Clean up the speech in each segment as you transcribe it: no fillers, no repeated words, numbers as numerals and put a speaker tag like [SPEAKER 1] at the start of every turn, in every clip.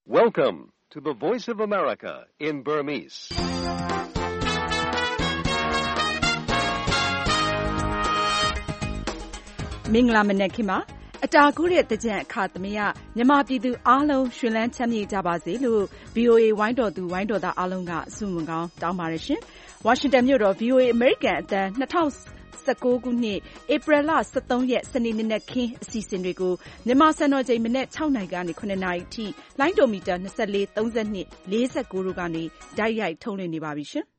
[SPEAKER 1] Welcome to the Voice of America in Burmese.
[SPEAKER 2] ။မင်္ဂလာမနက်ခင်းပါ။အတာကူးတဲ့သင်္ကြန်အခါသမယမြန်မာပြည်သူအားလုံးရွှင်လန်းချမ်းမြေ့ကြပါစေလို့ VOA ဝိုင်းတော်သူဝိုင်းတော်သားအားလုံးကဆုမွန်ကောင်းတောင်းပါတယ်ရှင်။ဝါရှင်တန်မြို့တော် VOA အမေရိကန်အသံ2019ခုနှစ်ဧပြီလ23ရက်စနေနေ့နက်ခင်းအစီအစဉ်တွေကိုမြန်မာစံတော်ချိန်မနက်6နာရီကနေ9နာရီအထိလိုင်းဒိုမီတာ24 32 49တို့ကနေတိုက်ရိုက်ထုတ်လွှင့်နေပါပြီရှင်။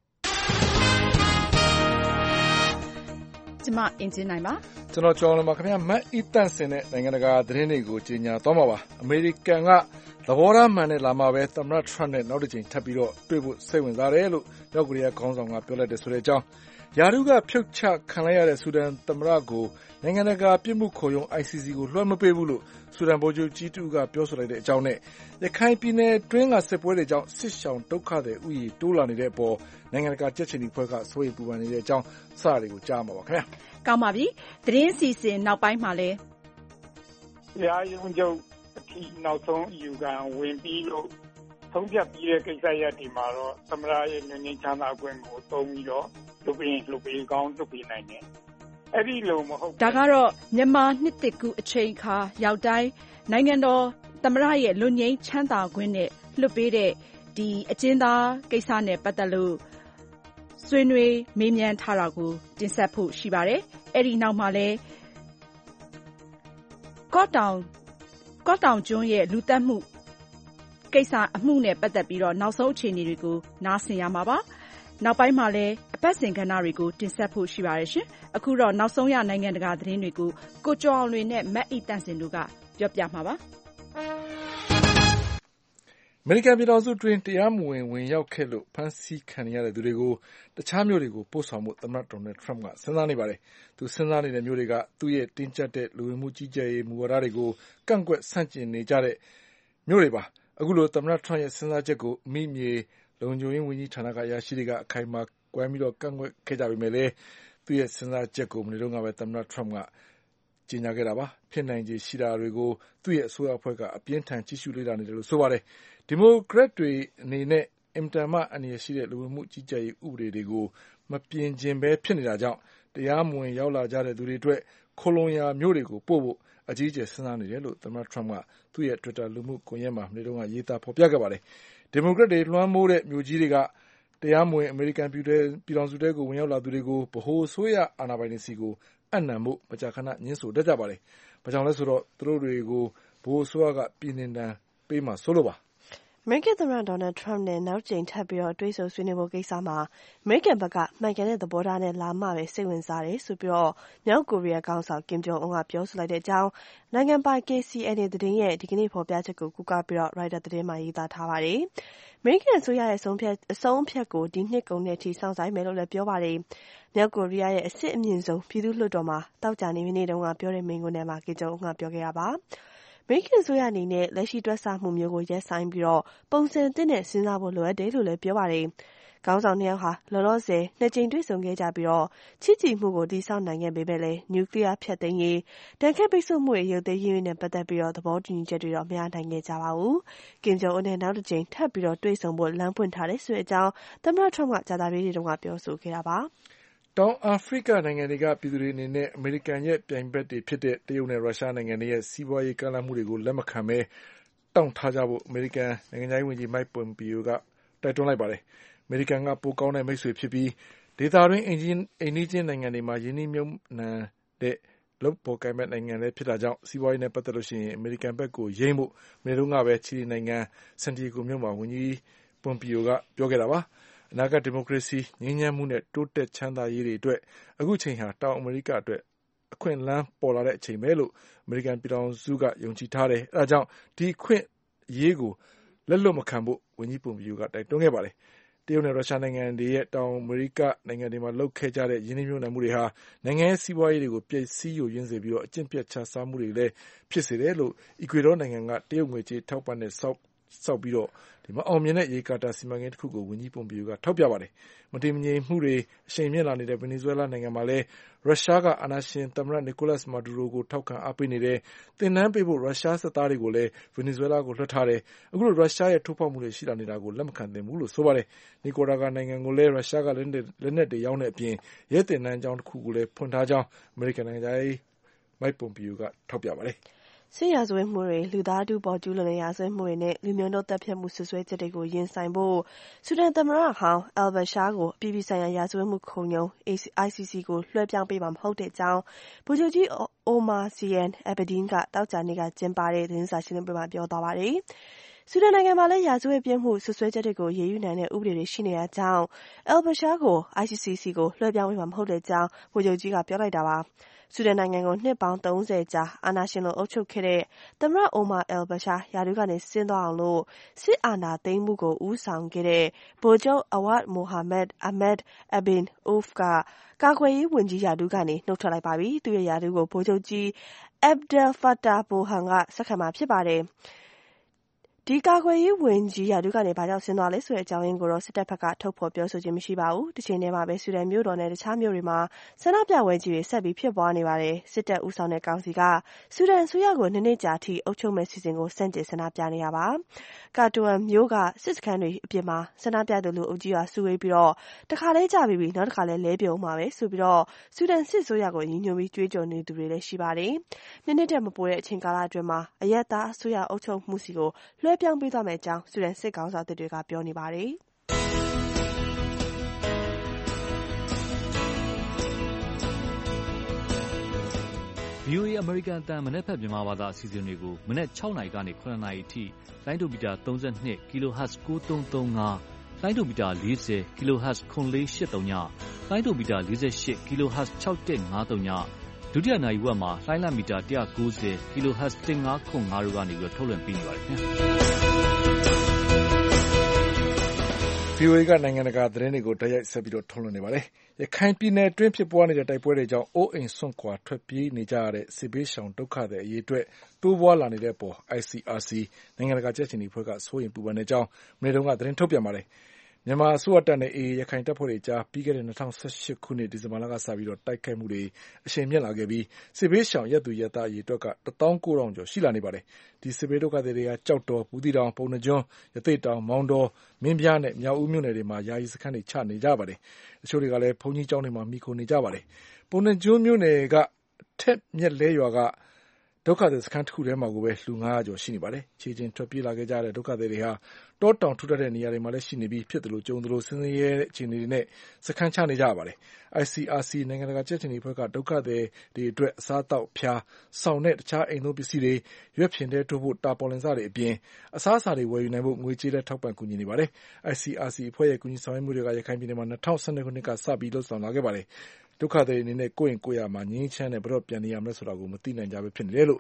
[SPEAKER 2] ကျွန်မအင်ဂျင်နိုင်ပါ
[SPEAKER 3] ကျွန်တော်ကျော်လွန်ပါခင်ဗျာမတ်အီတန့်စင်တဲ့နိုင်ငံတကာသတင်းတွေကိုကြီးညာသွားမှာပါအမေရိကန်ကသဘောထားမှန်နဲ့လာမှာပဲသမ္မတထရမ့်နဲ့နောက်တစ်ချိန်ထပ်ပြီးတော့တွေ့ဖို့စိတ်ဝင်စားတယ်လို့မြောက်ကိုရီးယားခေါင်းဆောင်ကပြောလိုက်တယ်ဆိုတဲ့အကြောင်းယာရုကဖြုတ်ချခံလိုက်ရတဲ့ဆူဒန်သမ္မတကိုနိုင်ငံတကာပြစ်မှုခုံရုံး ICC ကိုလွှဲမပေးဘူးလို့ဆူဒန်ဗိုလ်ချုပ်ကြီးတူကပြောဆိုလိုက်တဲ့အကြောင်းနဲ့ရခိုင်ပြည်နယ်တွင်းကစစ်ပွဲတွေကြောင့်စစ်ရှောင်ဒုက္ခတွေဥယျာဉ်တိုးလာနေတဲ့အပေါ်နိုင်ငံတကာကြက်ချင်ဒီဖွဲ့ကစိုးရိမ်ပူပန်နေတဲ့အကြောင်းစတာတွေကိုကြားမှာပါခင်ဗျာ
[SPEAKER 2] ကောင်းပါပြီသတင်းအစီအစဉ်နောက်ပိုင်းမှာလဲ
[SPEAKER 4] တရားရုံးချုပ်အထိနောက်ဆုံးအယူခံဝင်ပြီးလို့ဆုံးဖြတ်ပြီးတဲ့ကိစ္စရပ်ဒီမှာတော့သမ္မတရဲ့ညွှန်ချင်းချမ်းသာခွင့်ကိုသုံးပြီးတော့လူပေးကောင်းလုပ်ပေးနိုင်တယ်အဲ့ဒီလိုမဟုတ်
[SPEAKER 2] ဒါကတော့မြန်မာနှစ်တကူအချိန်ခါရောက်တိုင်းနိုင်ငံတော်သမ္မတရဲ့လွတ်ငြိမ်းချမ်းသာခွင့်နဲ့လွတ်ပေးတဲ့ဒီအကျဉ်းသားကိစ္စနဲ့ပတ်သက်လို့ဆွေးနွေးမေးမြန်းထားတာကိုတင်ဆက်ဖို့ရှိပါတယ်။အဲ့ဒီနောက်မှာလဲကော့တောင်ကျွန်းရဲ့လူသတ်မှုကိစ္စအမှုနဲ့ပတ်သက်ပြီးတော့နောက်ဆုံးအခြေအနေတွေကိုနားဆင်ရမှာပါ။နောက်ပိုင်းမှာလဲအပတ်စဉ်ကဏ္ဍတွေကိုတင်ဆက်ဖို့ရှိပါတယ်ရှင်။အခုတော့နောက်ဆုံးရနိုင်ငံတကာသတင်းတွေကိုကိုကျော်အောင်လွင်နဲ့မတ်အီတန့်စင်တို့ကပြောပြမှာပါ။
[SPEAKER 3] အမေရိကန်ပြည်ထောင်စုတွင်တရားမဝင်ဝင်ရောက်ခဲ့လို့ဖမ်းဆီးခံရတဲ့သူတွေကိုတခြားမြို့တွေကိုပို့ဆောင်ဖို့သမ္မတဒေါ်နယ်ထရမ့်ကစဉ်းစားနေပါတယ်။သူစဉ်းစားနေတဲ့မြို့တွေကသူ့ရဲ့တင်းကျပ်တဲ့လူဝင်မှုကြီးကြပ်ရေးမူဝါဒတွေကိုကန့်ကွက်ဆန့်ကျင်နေကြတဲ့မြို့တွေပါ။အခုလိုသမ္မတထရမ့်ရဲ့စဉ်းစားချက်ကိုအမိမြေလုံခြုံရေးဝန်ကြီးဌာနကအရာရှိတွေကအခိုင်အမာကွဲပြီးတော့ကန့်ကွက်ခဲ့ကြပေမဲ့လည်းသူ့ရဲ့စဉ်းစားချက်ကိုမနေ့တုန်းကပဲသမ္မတထရမ့်ကကြေညာခဲ့တာပါ။ဖြစ်နိုင်ခြေရှိတာတွေကိုသူ့ရဲ့အစိုးရအဖွဲ့ကအပြင်းထန်ကြည့်ရှုလေ့လာနေတယ်လို့ဆိုပါတယ်။ဒီမိုကရက်တွေအနေနဲ့အင်တာမအန္တရာယ်ရှိတဲ့လူဝင်မှုကြီးကြပ်ရေးဥပဒေတွေကိုမပြင်ကျင်ပဲဖြစ်နေတာကြောင့်တရားမဝင်ရောက်လာကြတဲ့သူတွေအတွက်ခိုလုံရာမျိုးတွေကိုပို့ဖို့အကြီးအကျယ်စဉ်းစားနေတယ်လို့သမ္မတထရမ့်ကသူ့ရဲ့ Twitter လူမှုကွန်ရက်မှာမနေ့တုန်းကရေးသားဖော်ပြခဲ့ပါတယ်။ဒီမိုကရက်တွေလွှမ်းမိုးတဲ့မြို့ကြီးတွေကတရားမဝင်အမေရိကန်ပြည်ထောင်စုတွေကိုဝင်ရောက်လာသူတွေကိုဗဟိုအစိုးရအာဏာပိုင်တွေစီကိုအပ်နှံဖို့မကြာခဏညှင်းဆိုတတ်ကြပါတယ်။ဘာကြောင့်လဲဆိုတော့သူတို့တွေကိုဗဟိုအစိုးရကပြည်နှင်တန်းပေးမှဆိုလို့ပါ။
[SPEAKER 5] အမေရိကန်သမ္မတဒေါ်နယ်ထရမ့်နဲ့နောက်ကြိမ်ထပ်ပြီးတော့တွေ့ဆုံဆွေးနွေးဖို့ကိစ္စမှာအမေရိကန်ဘက်ကမှန်ကန်တဲ့သဘောထားနဲ့လာမှပဲစိတ်ဝင်စားတယ်ဆိုပြီးတော့မြောက်ကိုရီးယားခေါင်းဆောင်ကင်ဂျုံအွန်းကပြောဆိုလိုက်တဲ့အကြောင်းနိုင်ငံပိုင် KCNA သတင်းရဲ့ဒီကနေ့ဖော်ပြချက်ကိုကူးကားပြီးတော့ Reuters သတင်းမှာရေးသားထားပါတယ်။အမေရိကန်အစိုးရရဲ့အဆုံးအဖြတ်ကိုဒီနှစ်ကုန်တဲ့အထိစောင့်ဆိုင်းမယ်လို့လည်းပြောပါတယ်။မြောက်ကိုရီးယားရဲ့အဆင့်အမြင့်ဆုံးပြည်သူ့လွှတ်တော်မှာသောကြာနေ့နေ့တုန်းကပြောတဲ့မိန့်ခွန်းထဲမှာကင်ဂျုံအွန်းကပြောခဲ့တာပါ။အမေရိကန်အစိုးရအနေနဲ့လက်ရှိတွက်ဆမှုမျိုးကိုရပ်ဆိုင်းပြီးတော့ပုံစံသစ်နဲ့စဉ်းစားဖို့လိုအပ်တယ်လို့လည်းပြောပါတယ်။ခေါင်းဆောင်နှစ်ယောက်ဟာလောလောဆယ်နှစ်ကြိမ်တွေ့ဆုံခဲ့ကြပြီးတော့ချစ်ကြည်မှုကိုတည်ဆောက်နိုင်ခဲ့ပေမဲ့လည်းနျူကလ িয়ার ဖျက်သိမ်းရေးတန်ခတ်ပိတ်ဆို့မှုတွေရုပ်သိမ်းရေးနဲ့ပတ်သက်ပြီးတော့သဘောတူညီချက်တွေတော့မရနိုင်ခဲ့ကြပါဘူး။ကင်ဂျုံအွန်းနဲ့နောက်တစ်ကြိမ်ထပ်ပြီးတော့တွေ့ဆုံဖို့လမ်းဖွင့်ထားတယ်ဆိုတဲ့အကြောင်းသမ္မတထရမ့်ကကြာသပတေးနေ့တုန်းကပြောဆိုခဲ့တာပါ။
[SPEAKER 3] တောင်အာဖရိကနိုင်ငံတွေကပြည်သူတွေအနေနဲ့အမေရိကန်ရဲ့ပြိုင်ဘက်တွေဖြစ်တဲ့တရုတ်နဲ့ရုရှားနိုင်ငံတွေရဲ့စီးပွားရေးကမ်းလှမ်းမှုတွေကိုလက်မခံဘဲတောင့်ထားကြဖို့အမေရိကန်နိုင်ငံခြားရေးဝန်ကြီးမိုက်ပွန်ပီယိုကတိုက်တွန်းလိုက်ပါတယ်။အမေရိကန်ကပိုကောင်းတဲ့မိတ်ဆွေဖြစ်ပြီးဒေသတွင်းအိမ်နီးချင်းနိုင်ငံတွေမှာယင်းနှိမ့်မြုပ်နှံတဲ့လုပ်ပေါ်ကိုင်မဲ့နိုင်ငံလည်းဖြစ်တာကြောင့်စီးပွားရေးနဲ့ပတ်သက်လို့ရှိရင်အမေရိကန်ဘက်ကိုယိမ်းဖို့မနေ့တုန်းကပဲချီလီနိုင်ငံဆန်တီဂိုမြို့မှာဝန်ကြီးပွန်ပီယိုကပြောခဲ့တာပါ။အနာဂတ်ဒီမိုကရေစီငြိမ်းချမ်းမှုနဲ့တိုးတက်ချမ်းသာရေးတွေအတွက်အခုချိန်ဟာတောင်အမေရိကအတွက်အခွင့်အလမ်းပေါ်လာတဲ့အချိန်ပဲလို့အမေရိကန်ပြည်ထောင်စုကယုံကြည်ထားတယ်။အဲဒါကြောင့်ဒီအခွင့်အရေးကိုလက်လွတ်မခံဖို့ဝန်ကြီးပွန်ပီယိုကတိုက်တွန်းခဲ့ပါတယ်။တရုတ်နဲ့ရုရှားနိုင်ငံတွေရဲ့တောင်အမေရိကနိုင်ငံတွေမှာလုပ်ခဲ့ကြတဲ့ယင်းနှိမ့်မြုပ်နှံမှုတွေဟာနိုင်ငံရဲ့စီးပွားရေးတွေကိုပျက်စီးယိုယွင်းစေပြီးတော့အကျင့်ပျက်ခြစားမှုတွေလည်းဖြစ်စေတယ်လို့အီကွေဒေါနိုင်ငံကတရုတ်ငွေကြေးထောက်ပံ့တဲ့ဆောက်ပြီးတော့မအောင်မြင်တဲ့ရေကာတာစီမံကိန်းတစ်ခုကိုဝန်ကြီးပွန်ပီယိုကထောက်ပြပါတယ်။မတည်မငြိမ်မှုတွေအရှိန်မြင့်လာနေတဲ့ဗင်နီဇွဲလားနိုင်ငံမှာလည်းရုရှားကအာဏာရှင်သမ္မတနီကိုလပ်စ်မာဒူရိုကိုထောက်ခံအားပေးနေတဲ့သင်တန်းပေးဖို့ရုရှားစစ်သားတွေကိုလည်းဗင်နီဇွဲလားကိုလွှတ်ထားတယ်။အခုလိုရုရှားရဲ့ထိုးဖောက်မှုတွေရှိလာနေတာကိုလက်မခံသင့်ဘူးလို့ဆိုပါတယ်။နီကာရာဂွာနိုင်ငံကိုလည်းရုရှားကလက်နက်တွေရောင်းတဲ့အပြင်ရဲသင်တန်းကျောင်းတစ်ခုကိုလည်းဖွင့်ထားကြောင်းအမေရိကန်နိုင်ငံသားမိုက်ပွန်ပီယိုကထောက်ပြပါတယ်။
[SPEAKER 5] စစ်ရာဇဝတ်မှုတွေလူသားထုပေါ်ကျူးလွန်တဲ့ရာဇဝတ်မှုတွေနဲ့လူမျိုးတုံးသတ်ဖြတ်မှုစွပ်စွဲချက်တွေကိုရင်ဆိုင်ဖို့ဆူဒန်သမ္မတဟောင်းအယ်ဘရှားကိုအပြည်ပြည်ဆိုင်ရာရာဇဝတ်မှုခုံရုံး ICC ကိုလွှဲပြောင်းပေးမှာမဟုတ်တဲ့အကြောင်းဗိုလ်ချုပ်ကြီးအိုမာစီယန်အဘဒီန်ကသောကြာနေ့ကကျင်းပတဲ့သတင်းစာရှင်းလင်းပွဲမှာပြောသွားပါတယ်။ဆူဒန်နိုင်ငံမှာလည်းရာဇဝတ်ပြစ်မှုစွပ်စွဲချက်တွေကိုအရေးယူနိုင်တဲ့ဥပဒေတွေရှိနေတာကြောင့်အယ်ဘရှားကို ICC ကိုလွှဲပြောင်းပေးမှာမဟုတ်တဲ့အကြောင်းဗိုလ်ချုပ်ကြီးကပြောလိုက်တာပါ။ဆူဒန်နိုင်ငံကိုနှစ်ပေါင်း30ကြာအာဏာရှင်လိုအုပ်ချုပ်ခဲ့တဲ့သမ္မတအိုမာအယ်ဘရှားရာထူးကနေဆင်းသွားအောင်လို့စစ်အာဏာသိမ်းမှုကိုဦးဆောင်ခဲ့တဲ့ဗိုလ်ချုပ်အဝတ်မိုဟာမက်အာမက်အဘင်အိုဖ်ကကာကွယ်ရေးဝန်ကြီးရာထူးကနေနှုတ်ထွက်လိုက်ပါပြီ။သူ့ရဲ့ရာထူးကိုဗိုလ်ချုပ်ကြီးအက်ဘ်ဒယ်ဖတ်တာဘိုဟန်ကဆက်ခံမှာဖြစ်ပါတယ်။ဒီကာကွယ်ရေးဝန်ကြီးရာထူးကနေဘာကြောင့်ဆင်းသွားလဲဆိုတဲ့အကြောင်းရင်းကိုတော့စစ်တပ်ဘက်ကထုတ်ဖော်ပြောဆိုခြင်းမရှိပါဘူး။တစ်ချိန်တည်းမှာပဲဆူဒန်မြို့တော်နဲ့တခြားမြို့တွေမှာဆန္ဒပြပွဲကြီးတွေဆက်ပြီးဖြစ်ပွားနေပါတယ်။စစ်တပ်ဦးဆောင်တဲ့ကောင်စီကဆူဒန်အစိုးရကို2နှစ်ကြာထိအုပ်ချုပ်မဲ့စီစဉ်ကိုဆန့်ကျင်ဆန္ဒပြနေတာပါ။ကာတွမ်မြို့ကစစ်စခန်းတွေအပြင်မှာဆန္ဒပြသူလူအုပ်ကြီးကစုဝေးပြီးတော့တခါလဲကြပြီးနောက်တခါလဲလဲပြုံမှာပဲဆိုပြီးတော့ဆူဒန်စစ်အစိုးရကိုညီညွတ်ပြီးကြွေးကြော်နေသူတွေလည်းရှိပါတယ်။နှစ်တက်မပိုတဲ့အချိန်ကာလအတွင်းမှာအရက်သားအစိုးရအုပ်ချုပ်မှုစီကိုလွှဲပြောင်းပေးသွားမယ့်အကြောင်းဆူဒန်စစ်ကောင်စီတွေကပြောနေပါတယ်။
[SPEAKER 6] VOA အမေရိကန်အသံမနက်ဖြန်မြန်မာဘာသာအစီအစဉ်တွေကိုမနက်6နာရီကနေ9နာရီအထိလိုင်းဒိုမီတာ32 kHz 9335လိုင်းဒိုမီတာ40 kHz 9483ညလိုင်းဒိုမီတာ48 kHz 6153ဒုတိယနာရီဝက်မှာလိုင်းလမီတာ190 kHz 1505တို့ကနေထုတ်လွှင့်ပေးနေပါတယ်ခင်ဗျာ
[SPEAKER 3] VOA ကနိုင်ငံတကာသတင်းတွေကိုတိုက်ရိုက်ဆက်ပြီးထုတ်လွှင့်နေပါတယ်။ရခိုင်ပြည်နယ်အတွင်းဖြစ်ပွားနေတဲ့တိုက်ပွဲတွေကြောင့်အိုးအိမ်စွန့်ခွာထွက်ပြေးနေကြရတဲ့စစ်ဘေးရှောင်ဒုက္ခသည်အရေးအတွက်တိုးပွားလာနေတဲ့အပေါ် ICRC နိုင်ငံတကာကြက်ခြေနီအဖွဲ့ကစိုးရိမ်ပူပန်တဲ့အကြောင်းမနေ့တုန်းကသတင်းထုတ်ပြန်ပါတယ်။မြန်မာအစိုးရတပ်နဲ့ AA ရခိုင်တပ်ဖွဲ့တွေကြားပြီးခဲ့တဲ့2018ခုနှစ်ဒီဇင်ဘာလကစပြီးတိုက်ခိုက်မှုတွေအရှိန်မြင့်လာခဲ့ပြီးစစ်ဘေးရှောင်ရပ်သူရပ်သားအရေအတွက်က19000ကျော်ရှိလာနေပါတယ်။ဒီစစ်ဘေးဒုက္ခသည်တွေကကြောက်တော်၊ဘူးသီးတောင်၊ပုဏ္ဏားကျွန်း၊ရသေ့တောင်၊မောင်တော၊မင်းပြားနဲ့မြောက်ဦးမြို့နယ်တွေမှာယာယီစခန်းတွေချနေကြပါတယ်။တချို့တွေကလည်းဘုန်းကြီးကျောင်းတွေမှာမှီခိုနေကြပါတယ်။ပုဏ္ဏားကျွန်းမြို့နယ်ကထက်မြက်လဲရွာကဒုက္ခသည်စခန်းတစ်ခုထဲမှာကိုပဲလူ900ကျော်ရှိနေပါတယ်။ခြေချင်းထွက်ပြေးလာခဲ့ကြတဲ့ဒုက္ခသည်တွေဟာတောတောင်ထူထပ်တဲ့နေရာတွေမှာလည်းရှိနေပြီးဖြစ်တယ်လို့ကြုံတယ်လို့ဆင်းရဲတဲ့အခြေအနေတွေနဲ့စခန်းချနေကြရပါတယ်။ ICRC နိုင်ငံတကာကြက်ခြေနီအဖွဲ့ကဒုက္ခသည်တွေအတွက်အစားအသောက်ဖျားဆောင်တဲ့တခြားအိမ်သုံးပစ္စည်းတွေရွက်ဖျင်တဲထိုးဖို့တာပေါ်လင်စတွေအပြင်အစားအစာတွေဝယ်ယူနိုင်ဖို့ငွေကြေးလည်းထောက်ပံ့ကူညီနေပါတယ်။ ICRC အဖွဲ့ရဲ့ကူညီဆောင်ရွက်မှုတွေကရခိုင်ပြည်နယ်မှာ2012ခုနှစ်ကစပြီးလှုပ်ဆောင်လာခဲ့ပါတယ်။ဒုက္ခသည်အနေနဲ့ကိုယ့်အိမ်ကိုယ့်ယာမှာငြိမ်းချမ်းတဲ့ဘယ်တော့ပြန်နေရမလဲဆိုတာကိုမသိနိုင်ကြပဲဖြစ်နေတယ်လို့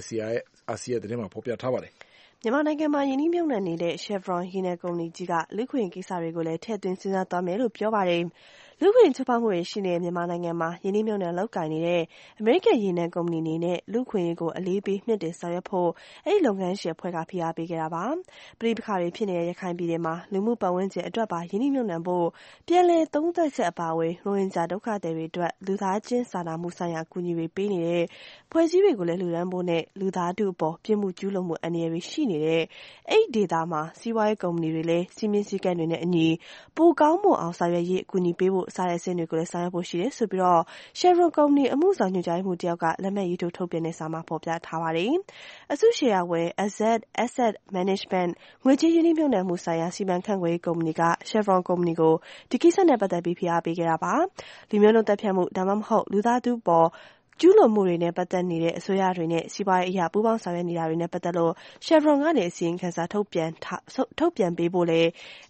[SPEAKER 3] ICRC ရဲ့သတင်းမှာဖော်ပြထားပါတယ်
[SPEAKER 5] ။မြန်မာနိုင်ငံမှာယင်းနှိမ့်မြုပ်နှံနေတဲ့ Chevron ရေနံကုမ္ပဏီကြီးကလူ့ခွင့်ကိစ္စတွေကိုလည်းထည့်သွင်းစဉ်းစားသွားမယ်လို့ပြောပါတယ်။လူ့ခွင့်ချိုးဖောက်မှုတွေရှိနေတဲ့မြန်မာနိုင်ငံမှာယင်းနှိမ့်မြုပ်နှံလုပ်ကိုင်နေတဲ့အမေရိကန်ရေနံကုမ္ပဏီအနေနဲ့လူ့ခွင့်ရေးကိုအလေးပေးမြှင့်တင်ဆောင်ရွက်ဖို့အဲ့ဒီလုပ်ငန်းရှင်အဖွဲ့ကဖိအားပေးခဲ့တာပါ။ပြည်ပခါတွေဖြစ်နေတဲ့ရခိုင်ပြည်နယ်မှာလူမှုပတ်ဝန်းကျင်အတွက်ပါယင်းနှိမ့်မြုပ်နှံဖို့ပြည်လဲသုံးသက်ချက်အပါအဝင်ရိုဟင်ဂျာဒုက္ခသည်တွေအတွက်လူသားချင်းစာနာမှုဆိုင်ရာအကူအညီတွေပေးနေတဲ့ဖွဲ့စည်းတွေကိုလည်းလူဒန်းဖို့နဲ့လူသားထုအပေါ်ပြစ်မှုကျူးလွန်မှုအန္တရာယ်တွေရှိနေတဲ့အဲ့ဒီဒေသမှာစီးပွားရေးကုမ္ပဏီတွေလည်းစီမင်းစည်းကမ်းတွေနဲ့အညီပိုကောင်းမွန်အောင်ဆောင်ရွက်ရေးအကူအညီပေးဖို့စားတဲ့အဆင့်တွေကိုလည်းဆောင်ရွက်ဖို့ရှိတယ်ဆိုပြီးတော့ Chevron ကုမ္ပဏီအမှုဆောင်ညွှန်ကြားရေးမှူးတယောက်ကလက်မှတ်ရေးထိုးထုတ်ပြန်တဲ့စာမှာဖော်ပြထားပါတယ်။အစုရှယ်ယာဝင် Asset Management ငွေကြေးရင်းနှီးမြှုပ်နှံမှုဆိုင်ရာစီမံခန့်ခွဲရေးကုမ္ပဏီက Chevron ကုမ္ပဏီကိုဒီကိစ္စနဲ့ပတ်သက်ပြီးဖိအားပေးခဲ့တာပါ။လူမျိုးတုံးသတ်ဖြတ်မှုဒါမှမဟုတ်လူသားထုပေါ်ကျူးလွန်မှုတွေနဲ့ပတ်သက်နေတဲ့အစိုးရတွေနဲ့စီးပွားရေးအရာပူးပေါင်းဆောင်ရွက်နေတာတွေနဲ့ပတ်သက်လို့ Chevron ကနေအစီရင်ခံစာထုတ်ပြန်ပေးဖို့လေ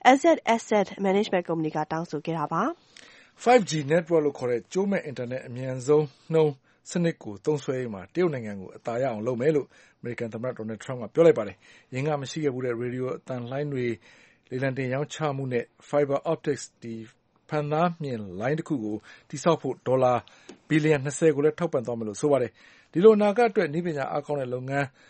[SPEAKER 5] Asset Management ကုမ္ပဏီကတောင်းဆိုခဲ့တာပါ
[SPEAKER 3] ။ 5G network လို့ခေါ်တဲ့ကြိုးမဲ့အင်တာနက်အမြန်ဆုံးနှုန်းစနစ်ကိုသုံးစွဲရေးမှာတရုတ်နိုင်ငံကိုအသာရအောင်လုပ်မယ်လို့အမေရိကန်သမ္မတဒေါ်နယ်ထရမ့်ကပြောလိုက်ပါတယ်။ယင်ကမရှိခဲ့ဘူးတဲ့ရေဒီယိုအသံလှိုင်းတွေလေလံတင်ရောင်းချမှုနဲ့ Fiber Optics ဖန်သားမြင်လိုင်းတစ်ခုကိုတည်ဆောက်ဖို့ဒေါ်လာဘီလီယံ20ကိုလည်းထောက်ပံ့သွားမယ်လို့ဆိုပါတယ်။ဒီလိုအနာဂတ်အတွက်နည်းပညာအားကောင်းတဲ့လုပ်ငန်း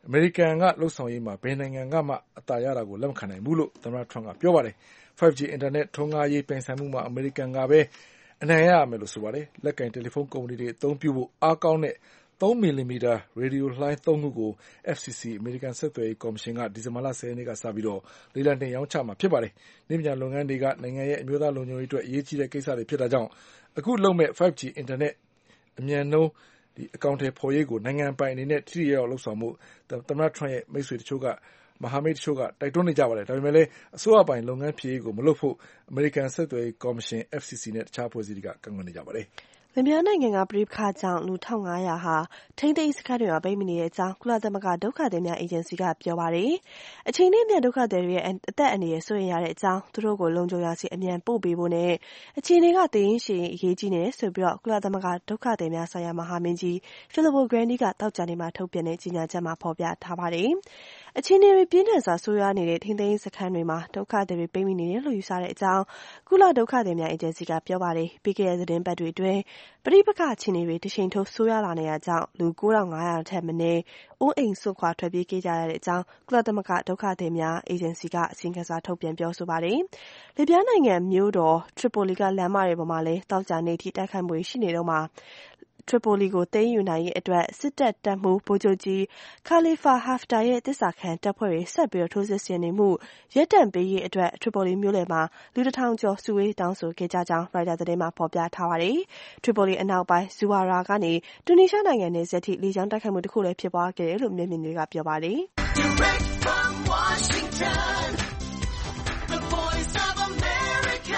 [SPEAKER 3] အမေရိကန်ကလှုပ်ဆောင်ရေးမှာဘယ်နိုင်ငံကမှအသာရတာကိုလက်မခံနိုင်ဘူးလို့သမ္မတထရမ့်ကပြောပါတယ်။ 5G အင်တာနက်ထွန်းကားရေးပြိုင်ဆိုင်မှုမှာအမေရိကန်ကပဲအနိုင်ရမယ်လို့ဆိုပါတယ်။လက်ကင်တယ်လီဖုန်းကုမ္ပဏီတွေအသုံးပြုဖို့အားကောင်းတဲ့3 မီလီမီတာရေဒီယိုလှိုင်း3ခုကို FCC အမေရိကန်ဆက်သွယ်ရေးကော်မရှင်ကဒီဇင်ဘာလ 10 ရက်နေ့ကစပြီးလေလံတင်ရောင်းချမှာဖြစ်ပါတယ်။နည်းပညာလုပ်ငန်းတွေကနိုင်ငံရဲ့အမျိုးသားလုံခြုံရေးအတွက်အရေးကြီးတဲ့ကိစ္စတွေဖြစ်တာကြောင့်အခုလုပ်မဲ့ 5G အင်တာနက်အမြန်နှုန်းအကောင့်ထဲပေါ်ရေးကိုနိုင်ငံပိုင်အနေနဲ့ထိထိရောက်ရောက်လုပ်ဆောင်မှုသမ္မတထရမ့်ရဲ့မိတ်ဆွေတချို့ကမဟာမိတ်တချို့ကတိုက်တွန်းနေကြပါတယ်။ဒါပေမဲ့လည်းအစိုးရပိုင်လုပ်ငန်းဖြစ်ရေးကိုမလုပ်ဖို့အမေရိကန်ဆက်သွယ်ရေးကော်မရှင် FCC နဲ့တခြားအဖွဲ့အစည်းတွေကကန့်ကွက်နေကြပါတယ်။
[SPEAKER 5] လင်ဗျားနိုင်ငံကပဋိပက္ခကြောင့်လူ 1,500 ဟာထိန်းသိမ်းရေးစခန်းတွေမှာပိတ်မိနေတဲ့အကြောင်းကုလသမဂ္ဂဒုက္ခသည်များအေဂျင်စီကပြောပါတယ်။အချိန်နဲ့အမျှဒုက္ခသည်တွေရဲ့အသက်အန္တရာယ်စိုးရိမ်ရတဲ့အကြောင်းသူတို့ကိုလုံခြုံရာဆီအမြန်ပို့ပေးဖို့နဲ့အခြေအနေကသေရင်ရှည်အရေးကြီးနေတယ်ဆိုပြီးကုလသမဂ္ဂဒုက္ခသည်များဆိုင်ရာမဟာမင်းကြီး Filippo Grandi ကသောကြာနေ့မှာထုတ်ပြန်တဲ့ကြေညာချက်မှာဖော်ပြထားပါတယ်။အခြေအနေတွေပြင်းထန်စွာဆိုးရွားနေတဲ့ထိန်းသိမ်းရေးစခန်းတွေမှာဒုက္ခသည်တွေပိတ်မိနေတယ်လို့ယူဆတဲ့အကြောင်းကုလဒုက္ခသည်များအေဂျင်စီကပြောပါတယ်။ပြီးခဲ့တဲ့သတင်းပတ်တွေအတွင်းပဋိပက္ခအခြေအနေတွေတရှိန်ထိုးဆိုးရွားလာနေတာကြောင့်လူ 9,500 ထက်မနည်းအိုးအိမ်စွန့်ခွာထွက်ပြေးခဲ့ကြရတဲ့အကြောင်းကုလသမဂ္ဂဒုက္ခသည်များအေဂျင်စီကအစီရင်ခံစာထုတ်ပြန်ပြောဆိုပါတယ်။လစ်ဗျားနိုင်ငံမြို့တော်ထရီပိုလီကလမ်းမတွေပေါ်မှာလည်းသောကြာနေ့ထိတိုက်ခိုက်မှုရှိနေတော့မှာထရီပိုလီကိုသိမ်းယူနိုင်ရေးအတွက်စစ်တပ်တပ်မှူးဗိုလ်ချုပ်ကြီး Khalifa Haftar ရဲ့သစ္စာခံတပ်ဖွဲ့တွေဆက်ပြီးထိုးစစ်ဆင်နေမှုရပ်တန့်ပေးရေးအတွက်ထရီပိုလီမြို့လယ်မှာလူ 1,000 ကျော်စုဝေးတောင်းဆိုခဲ့ကြကြောင်းရိုက်တာသတင်းမှာဖော်ပြထားပါတယ်။ထရီပိုလီအနောက်ပိုင်းဇူဝါရာကနေတူနီးရှားနိုင်ငံနယ်စပ်ထိလေကြောင်းတိုက်ခိုက်မှုတစ်ခုလည်းဖြစ်ပွားခဲ့တယ်လို့မျက်မြင်တွေကပြောပါတယ်။
[SPEAKER 2] Direct from Washington, the voice of America,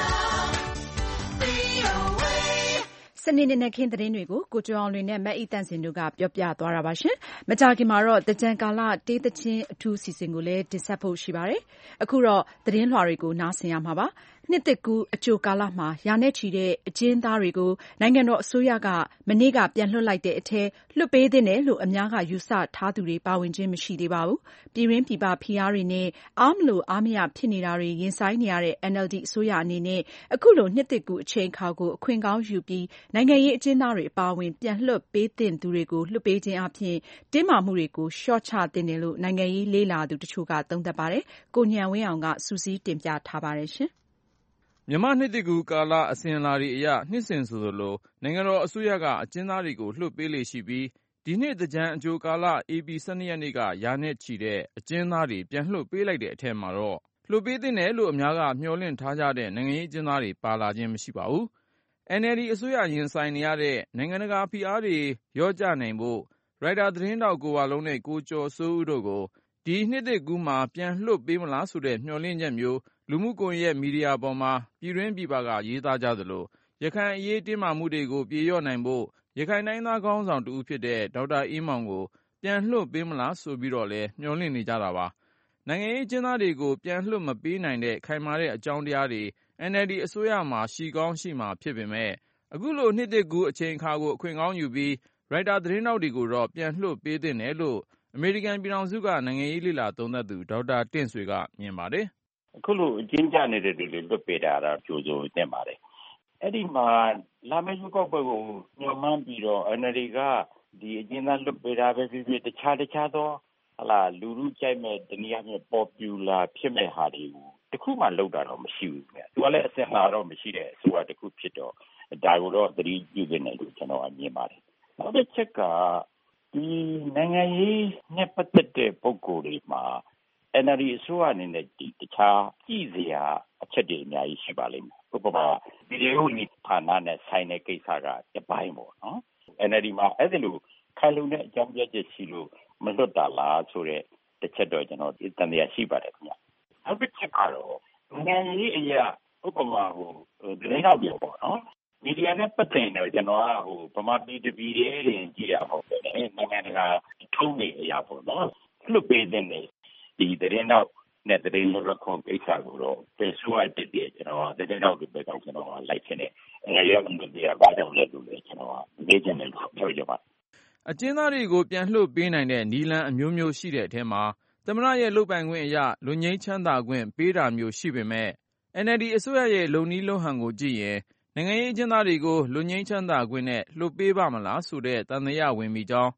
[SPEAKER 2] VOA စနေနေ့ခင်းသတင်းတွေကိုကိုကျော်အောင်လွင်နဲ့မအိသန့်စင်တို့ကပြောပြသွားတာပါရှင်။မကြာခင်မှာတော့သကြံကာလတေးသချင်းအထူးစီစဉ်ကိုလည်းတင်ဆက်ဖို့ရှိပါတယ်။အခုတော့သတင်းလွှာတွေကိုနားဆင်ရမှာပါ။နှစ်သစ်ကူးအကြိုကာလမှာရာနဲ့ချီတဲ့အကျဉ်းသားတွေကိုနိုင်ငံတော်အစိုးရကမနေ့ကပြန်လွှတ်လိုက်တဲ့အထဲလွှတ်ပေးသင့်တယ်လို့အများကယူဆထားသူတွေပါဝင်ခြင်းမရှိသေးပါဘူး။ပြည်တွင်းပြည်ပဖိအားတွေနဲ့အားမလိုအားမရဖြစ်နေတာတွေရင်ဆိုင်နေရတဲ့ NLD အစိုးရအနေနဲ့အခုလိုနှစ်သစ်ကူးအချိန်အခါကိုအခွင့်ကောင်းယူပြီးနိုင်ငံရေးအကျဉ်းသားတွေအပါအဝင်ပြန်လွှတ်ပေးသင့်သူတွေကိုလွှတ်ပေးခြင်းအပြင်တင်းမာမှုတွေကိုလျှော့ချသင့်တယ်လို့နိုင်ငံရေးလေ့လာသူတချို့ကသုံးသပ်ပါတယ်။ကိုဉာဏ်ဝင်းအောင်ကစုစည်းတင်ပြထားပါတယ်ရှင်။
[SPEAKER 7] မြန်မာနှစ်သစ်ကူးကာလအစဉ်အလာတွေအရနှစ်စဉ်ဆိုသလိုနိုင်ငံတော်အစိုးရကအကျဉ်းသားတွေကိုလွှတ်ပေးလေ့ရှိပြီးဒီနှစ်သင်္ကြန်အကြိုကာလဧပြီ 12 ရက်နေ့ကရာနဲ့ချီတဲ့အကျဉ်းသားတွေပြန်လွှတ်ပေးလိုက်တဲ့အထက်မှာတော့လွှတ်ပေးသင့်တယ်လို့အများကမျှော်လင့်ထားကြတဲ့နိုင်ငံရေးအကျဉ်းသားတွေပါလာခြင်းမရှိပါဘူး။ NLD အစိုးရရင်ဆိုင်နေရတဲ့နိုင်ငံတကာဖိအားတွေလျော့ကျနိုင်ဖို့ရိုက်တာသတင်းတောက်ကိုဝလုံးနဲ့ကိုကျော်စိုးဦးတို့ကိုဒီနှစ်သစ်ကူးမှာပြန်လွှတ်ပေးမလားဆိုတဲ့မျှော်လင့်ချက်မျိုးလူမှုကွန်ရက်မီဒီယာပေါ်မှာပြည်တွင်းပြည်ပကရေးသားကြသလိုရခိုင်အရေးတင်းမာမှုတွေကိုပြေလျော့နိုင်ဖို့ရခိုင်တိုင်းသားခေါင်းဆောင်တဦးဖြစ်တဲ့ဒေါက်တာအေးမောင်ကိုပြန်လွှတ်ပေးမလားဆိုပြီးတော့လည်းမျှော်လင့်နေကြတာပါ။နိုင်ငံရေးအကျဉ်းသားတွေကိုပြန်လွှတ်မပေးနိုင်တဲ့ခိုင်မာတဲ့အကြောင်းတရားတွေ NLD အစိုးရမှာရှိကောင်းရှိမှာဖြစ်ပေမဲ့အခုလိုနှစ်သစ်ကူးအချိန်အခါကိုအခွင့်ကောင်းယူပြီးရိုက်တာသတင်းတောက်တွေကိုတော့ပြန်လွှတ်ပေးသင့်တယ်လို့အမေရိကန်ပြည်ထောင်စုကနိုင်ငံရေးလေ့လာသုံးသပ်သူဒေါက်တာတင့်ဆွေကမြင်ပါတယ်
[SPEAKER 8] ။အခုလိုအကျဉ်းကျနေတဲ့တွေလွတ်ပေးတာတော့ကြိုးစိုးတင်ပါတယ်။အဲ့ဒီမှာလာမယ့်ရွေးကောက်ပွဲကိုညှော်မှန်းပြီးတော့ NLD ကဒီအကျဉ်းသားလွတ်ပေးတာပဲဖြစ်ဖြစ်တခြားသောလူလူကြိုက်မဲ့တနည်းအားဖြင့် popular ဖြစ်မဲ့ဟာတွေကိုတခုမှလုပ်တာတော့မရှိဘူးခင်ဗျ။သူကလည်းအစင်လာတော့မရှိတဲ့အစိုးရတခုဖြစ်တော့ဒါကိုတော့သတိပြုသင့်တယ်လို့ကျွန်တော်မြင်ပါတယ်။နောက်တစ်ချက်ကဒီနိုင်ငံရေးနဲ့ပတ်သက်တဲ့ပုံကိုယ်တွေမှာNLD အစိုးရအနေနဲ့တခြားကြည့်စရာအချက်တွေအများကြီးရှိပါလိမ့်မယ်။ဥပမာဗီဒီယိုနီဌာနနဲ့ဆိုင်တဲ့ကိစ္စကတပိုင်းပေါ့နော်။ NLD မှာအဲ့ဒီလိုခိုင်လုံတဲ့အကြောင်းပြချက်ရှိလို့မလွတ်တာလားဆိုတဲ့တစ်ချက်တော့ကျွန်တော်တန်တရားရှိပါတယ်ခင်ဗျ။နောက်တစ်ချက်ကတော့နိုင်ငံရေးအရာဥပမာသတင်းထောက်တွေပေါ့နော်။မီဒီယာနဲ့ပတ်သက်နေကျွန်တော်ကဗမာပြည်တပြည်ရဲ့တင်ကြည့်ရမှာပဲ။နိုင်ငံတကာထုံးနေအရာပေါ့နော်။လွတ်ပေးတဲ့ဒီသတင်းတော့နဲ့သတင်းလွှင့်ခွင့်ကိစ္စကိုတော့ပြန်ဆိုရတဲ့ကျွန်တော်သတင်းတော့ဒီဘက်ကတော့ကျွန်တော်လိုက်ချင်တယ်။ငါရောက်နေတယ်ဘာကြောင့်လဲလို့လည်းကျွန်တော်မေးချင်တယ်လို့ပြောကြပါ
[SPEAKER 7] အကျဉ်းသားတွေကိုပြန်လွှတ်ပေးနိုင်တဲ့နည်းလမ်းအမျိုးမျိုးရှိတဲ့အထဲမှာသမ္မတရဲ့လုပ်ပိုင်ခွင့်အရလွတ်ငြိမ်းချမ်းသာခွင့်ပေးတာမျိုးရှိပေမဲ့ NLD အစိုးရရဲ့လုပ်နည်းလုပ်ဟန်ကိုကြည့်ရင်နိုင်ငံရေးအကျဉ်းသားတွေကိုလွတ်ငြိမ်းချမ်းသာခွင့်နဲ့လွှတ်ပေးပါမလားဆိုတဲ့သံသယဝင်မိကြောင်း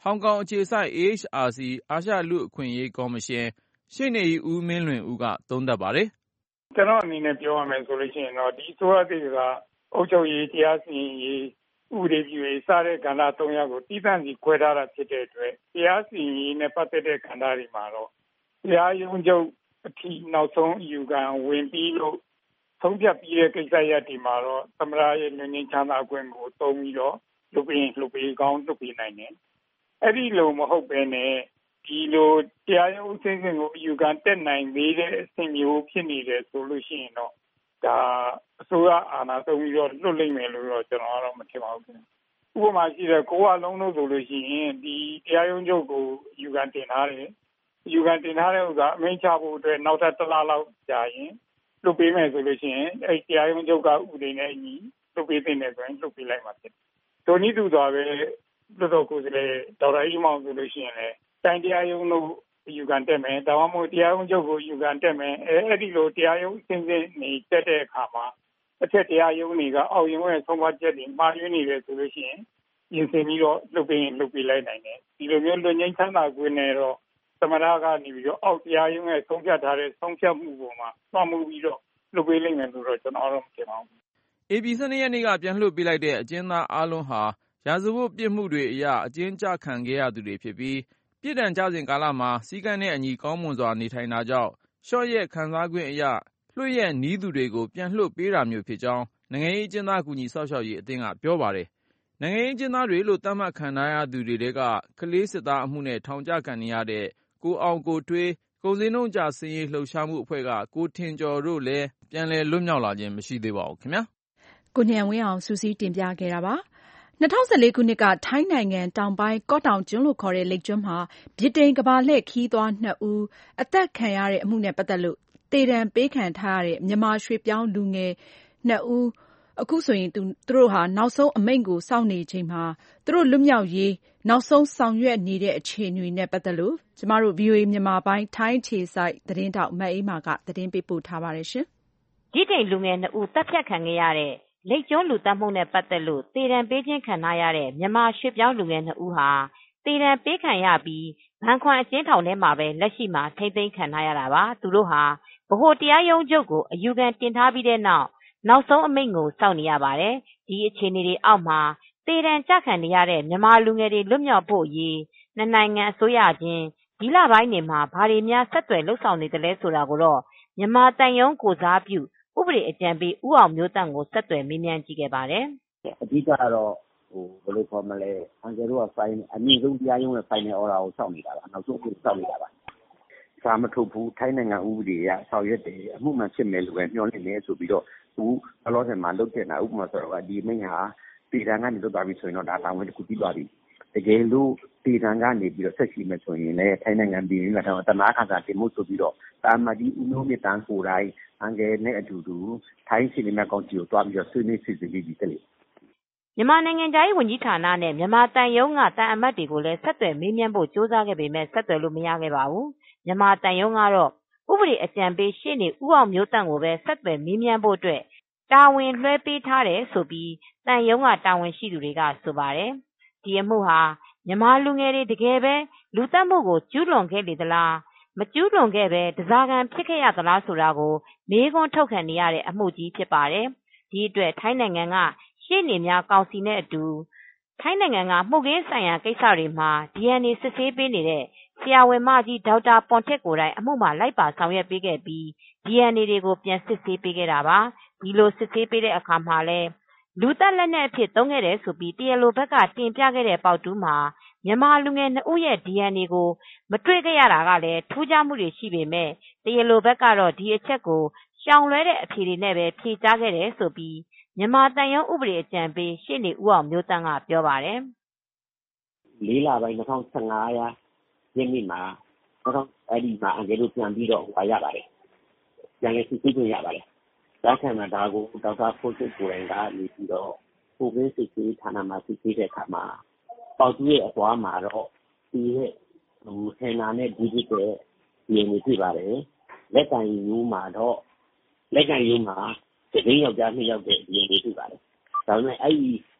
[SPEAKER 7] ဟောင်ကောင်အခြေစိုက် AHRC အာရှလူ့အခွင့်အရေးကော်မရှင်ရှေ့နေကြီးဦးမင်းလွင်ဦးကသုံးသပ်ပါတယ်
[SPEAKER 4] ။ကျွန်တော်အနေနဲ့ပြောရမယ်ဆိုလို့ရှိရင်တော့ဒီဆိုရတဲ့ကအုပ်ချုပ်ရေးတရားစီရင်ရေးဥပဒေပြုရေးစတဲ့ကဏ္ဍ၃ရပ်ကိုတည်တံ့စီခွဲထားတာဖြစ်တဲ့အတွက်တရားစီရင်ရေးနဲ့ပတ်သက်တဲ့ကဏ္ဍတွေမှာတော့တရားရုံးချုပ်အထိနောက်ဆုံးအယူခံဝင်ပြီးလို့ဆုံးဖြတ်ပြီးတဲ့ကိစ္စရပ်တွေမှာတော့သမ္မတရဲ့လွတ်ငြိမ်းချမ်းသာခွင့်ကိုသုံးပြီးတော့လွတ်ပေးကောင်းလွတ်ပေးနိုင်တယ်။အဲ့ဒီလိုမဟုတ်ဘဲနဲ့ဒီလိုတရားရုံးအဆင့်ဆင့်ကိုအယူခံတက်နိုင်သေးတဲ့အဆင့်မျိုးဖြစ်နေတယ်ဆိုလို့ရှိရင်တော့ဒါအစိုးရအာဏာသုံးပြီးတော့လွတ်လိမ့်မယ်လို့တော့ကျွန်တော်ကတော့မထင်ပါဘူး။ဥပမာရှိတဲ့ကိုဝလုံးတို့ဆိုလို့ရှိရင်ဒီတရားရုံးချုပ်ကိုအယူခံတင်ထားတယ်။အယူခံတင်ထားတဲ့ဥစ္စာအမိန့်ချဖို့အတွက်နောက်ထပ်တစ်လလောက်ကြာရင်လွတ်ပေးမယ်ဆိုလို့ရှိရင်အဲ့တရားရုံးချုပ်ကဥပဒေနဲ့အညီလွတ်ပေးတဲ့ဆိုရင်လွတ်ပေးလိုက်မှာဖြစ်တယ်။ထိုနည်းတူစွာပဲလွတ်တော်ကိုယ်စားလှယ်ဒေါက်တာကြီးမောင်ဆိုလို့ရှိရင်လည်းတိုင်းတရားရုံးတို့အယူခံတက်မယ်ဒါမှမဟုတ်တရားရုံးချုပ်ကိုအယူခံတက်မယ်အဲ့ဒီလိုတရားရုံးအစဉ်စဉ်နေတက်တဲ့အခါမှာအထက်တရားရုံးတွေကအောက်ရုံးရဲ့ဆုံးဖြတ်ချက်တွေမှားယွင်းနေတယ်ဆိုလို့ရှိရင်ပြင်ဆင်ပြီးတော့လွတ်ပေးလိုက်နိုင်တယ်ဒီလိုမျိုးလွတ်ငြိမ်းချမ်းသာခွင့်နဲ့တော့သမ္မတကနေပြီးတော့အောက်တရားရုံးရဲ့ဆုံးဖြတ်ထားတဲ့ဆုံးဖြတ်မှုပေါ်မှာတွားမှုပြီးတော့လွတ်ပေးလိမ့်မယ်လို့တော့ကျွန်တော်တော့မထင်ပါဘူး
[SPEAKER 7] AP 12ရက်နေ့ကပြန်လွှတ်ပေးလိုက်တဲ့အကျဉ်းသားအားလုံးဟာရာဇဝတ်ပြစ်မှုတွေအရအကျဉ်းချခံခဲ့ရသူတွေဖြစ်ပြီးပြစ်ဒဏ်ကျစဉ်ကာလမှာစည်းကမ်းနဲ့အညီကောင်းမွန်စွာနေထိုင်တာကြောင့်လျှော့ရက်ခံစားခွင့်အရလွှတ်ရက်နီးသူတွေကိုပြန်လွှတ်ပေးတာမျိုးဖြစ်ကြောင်းနိုင်ငံရေးအကျဉ်းသားကူညီစောင့်ရှောက်ရေးအသင်းကပြောပါတယ်။နိုင်ငံရေးအကျဉ်းသားတွေလို့သတ်မှတ်ခံထားရသူတွေထဲကကလေးစစ်သားအမှုနဲ့ထောင်ကျခံနေရတဲ့ကိုအောင်ကိုထွေးကုန်စည်နှုန်းကျဆင်းရေးလှုပ်ရှားမှုအဖွဲ့ကကိုထင်ကျော်တို့လည်းပြန်လည်လွတ်မြောက်လာခြင်းမရှိသေးပါဘူးခင်ဗျာ
[SPEAKER 2] ။ကိုဉာဏ်ဝင်းအောင်စုစည်းတင်ပြခဲ့တာပါ။2014ခုနှစ်ကထိုင်းနိုင်ငံတောင်ပိုင်းကော့တောင်ကျွန်းလို့ခေါ်တဲ့လိပ်ကျွန်းမှာဗြိတိန်ကမ္ဘာလှည့်ခရီးသွား2ဦးအသက်ခံရတဲ့အမှုနဲ့ပတ်သက်လို့သေဒဏ်ပေးခံထားရတဲ့မြန်မာရွှေ့ပြောင်းလူငယ်2ဦးအခုဆိုရင်သူတို့ဟာနောက်ဆုံးအမိန့်ကိုစောင့်နေချိန်မှာသူတို့လွတ်မြောက်ရေးနောက်ဆုံးဆောင်ရွက်နေတဲ့အခြေအနေနဲ့ပတ်သက်လို့ကျမတို့ VOA မြန်မာပိုင်းထိုင်းအခြေစိုက်သတင်းထောက်မအေးမာကသတင်းပေးပို့ထားပါတယ်ရှင်
[SPEAKER 9] ။ဗြိတိန်လူငယ်2ဦးတပ်ဖြတ်ခံခဲ့ရတဲ့လိပ်ကျွန်းလူသတ်မှုနဲ့ပတ်သက်လို့သေဒဏ်ပေးခြင်းခံထားရတဲ့မြန်မာရွှေ့ပြောင်းလူငယ်2ဦးဟာသေဒဏ်ပေးခံရပြီးဘန်ခွမ်အကျဉ်းထောင်ထဲမှာပဲလက်ရှိမှာထိန်းသိမ်းခံထားရတာပါသူတို့ဟာဗဟိုတရားရုံးချုပ်ကိုအယူခံတင်ထားပြီးတဲ့နောက်ဆုံးအမိန့်ကိုစောင့်နေရပါတယ်ဒီအခြေအနေတွေအောက်မှာသေဒဏ်ကျခံနေရတဲ့မြန်မာလူငယ်တွေလွတ်မြောက်ဖို့အရေးနှစ်နိုင်ငံအစိုးရချင်းဒီလပိုင်းတွေမှာဘာတွေများဆက်သွယ်လှုပ်ဆောင်နေသလဲဆိုတာကိုတော့မြန်မာတန်ယုံကိုစားပြုဥပဒေအကြံပေးဦးအောင်မျိုးတန့်ကိုဆက်သွယ်မေးမြန်းကြည့်ခဲ့ပါတယ်
[SPEAKER 10] ။အဓိကတော့ဘယ်လိုခေါ်မလဲအန်ကယ်တို့ကအမြင့်ဆုံးတရားရုံးရဲ့ final order ကိုစောင့်နေတာပါနောက်ဆုံးကိုစောင့်နေတာပါ။စာမထုတ်ဘူးထိုင်းနိုင်ငံဥပဒေအရဆောင်ရွက်တယ်အမှုမှန်ဖြစ်မယ်လို့ပဲမျှော်လင့်နေဆိုပြီးတော့အခုဘလော့ဆယ်မှာလုပ်တဲ့ဥပမာဆိုတော့ဒီမိန့်ဟာပြည်ထံကနေလွတ်သွားပြီဆိုရင်တော့ဒါတာဝန်တစ်ခုပြီးသွားပြီတကယ်လို့ပြည်ထံကနေပြီးတော့ဆက်ရှိမယ်ဆိုရင်လည်းထိုင်းနိုင်ငံပြည်ရင်းကတနာခံစာတင်မှုဆိုပြီးတော့တာမဒီဦးနှုံးမြတန်းကိုယ်တိုင်အန်ကယ်နဲ့အတူတူထိုင်းစီနီမာကောင်စီကိုတွားပြီးတော့ဆွေးနွေးစီစဉ်ပြီးတယ်လေ
[SPEAKER 9] မြန်မာနိုင်ငံသားရေးဝန်ကြီးဌာနနဲ့မြန်မာတန်ယုံကတန်အမတ်တွေကိုလည်းဆက်သွယ်မေးမြန်းဖို့ကြိုးစားခဲ့ပေမဲ့ဆက်သွယ်လို့မရခဲ့ပါဘူးမြန်မာတန်ယုံကတော့ဥပဒေအကြံပေးရှေ့နေဦးအောင်မျိုးတန့်ကိုပဲဆက်သွယ်မေးမြန်းဖို့အတွက်တာဝန်လွှဲပေးထားတယ်ဆိုပြီးတန်ယုံကတာဝန်ရှိသူတွေကဆိုပါတယ်ဒီအမှုဟာမြန်မာလူငယ်တွေတကယ်ပဲလူသတ်မှုကိုကျူးလွန်ခဲ့လေသလားမကျူးလွန်ခဲ့ပဲတစားကန်ဖြစ်ခဲ့ရသလားဆိုတာကိုမေးခွန်းထုတ်ခံနေရတဲ့အမှုကြီးဖြစ်ပါတယ်ဒီအတွက်ထိုင်းနိုင်ငံကရှေ့နေများကောင်စီနဲ့အတူထိုင်းနိုင်ငံကမှုခင်းဆိုင်ရာကိစ္စတွေမှာ DNA စစ်ဆေးပေးနေတဲ့ဆရာဝန်မကြီးဒေါက်တာပွန်ထက်ကိုယ်တိုင်အမှုမှာလိုက်ပါဆောင်ရွက်ပေးခဲ့ပြီး DNA တွေကိုပြန်စစ်ဆေးပေးခဲ့တာပါဒီလိုစစ်ဆေးပေးတဲ့အခါမှာလဲလူသက်လက်နဲ့အဖြစ်သုံးခဲ့တယ်ဆိုပြီးတရားလိုဘက်ကတင်ပြခဲ့တဲ့ပေါက်တူးမှာမြန်မာလူငယ်2ဦးရဲ့ DNA ကိုမတွေ့ခဲ့ရတာကလည်းထူးခြားမှုတွေရှိပေမဲ့တရားလိုဘက်ကတော့ဒီအချက်ကိုရှောင်လွဲတဲ့အဖြေတွေနဲ့ပဲဖြေကြားခဲ့တယ်ဆိုပြီးမြန်မာတန်ယုံဥပဒေအကြံပေးရှေ့နေဦးအောင်မျိုးတန့်ကပြောပါတယ်
[SPEAKER 10] 4 လပိုင်း2015ရက်နေ့မှာအဲ့ဒီမှာအန်ကယ်တို့ပြန်ပြီးတော့ရပါတယ်ပြန်လည်စစ်ဆေးခွင့်ရပါတယ်ဒါခံမှာဒါကိုဒေါက်တာဖိုးစစ်ကိုယ်တိုင်ကနေပြီးတော့ပုံပေးစစ်ဆေးဌာနမှာစစ်ဆေးတဲ့အခါမှာပေါတူရဲ့အပွားမှာတော့ဒီရဲ့ဟင်နာနဲ့ဒီဒီတဲ့ဒီနေပြပါတယ်လက်ကန်ယူမှာတော့လက်ကန်ယူမှာတကယ်ယောက်ျား2ယောက်တဲ့ဒီနေပြပါတယ်ဒါပေမဲ့အဲ့ဒီ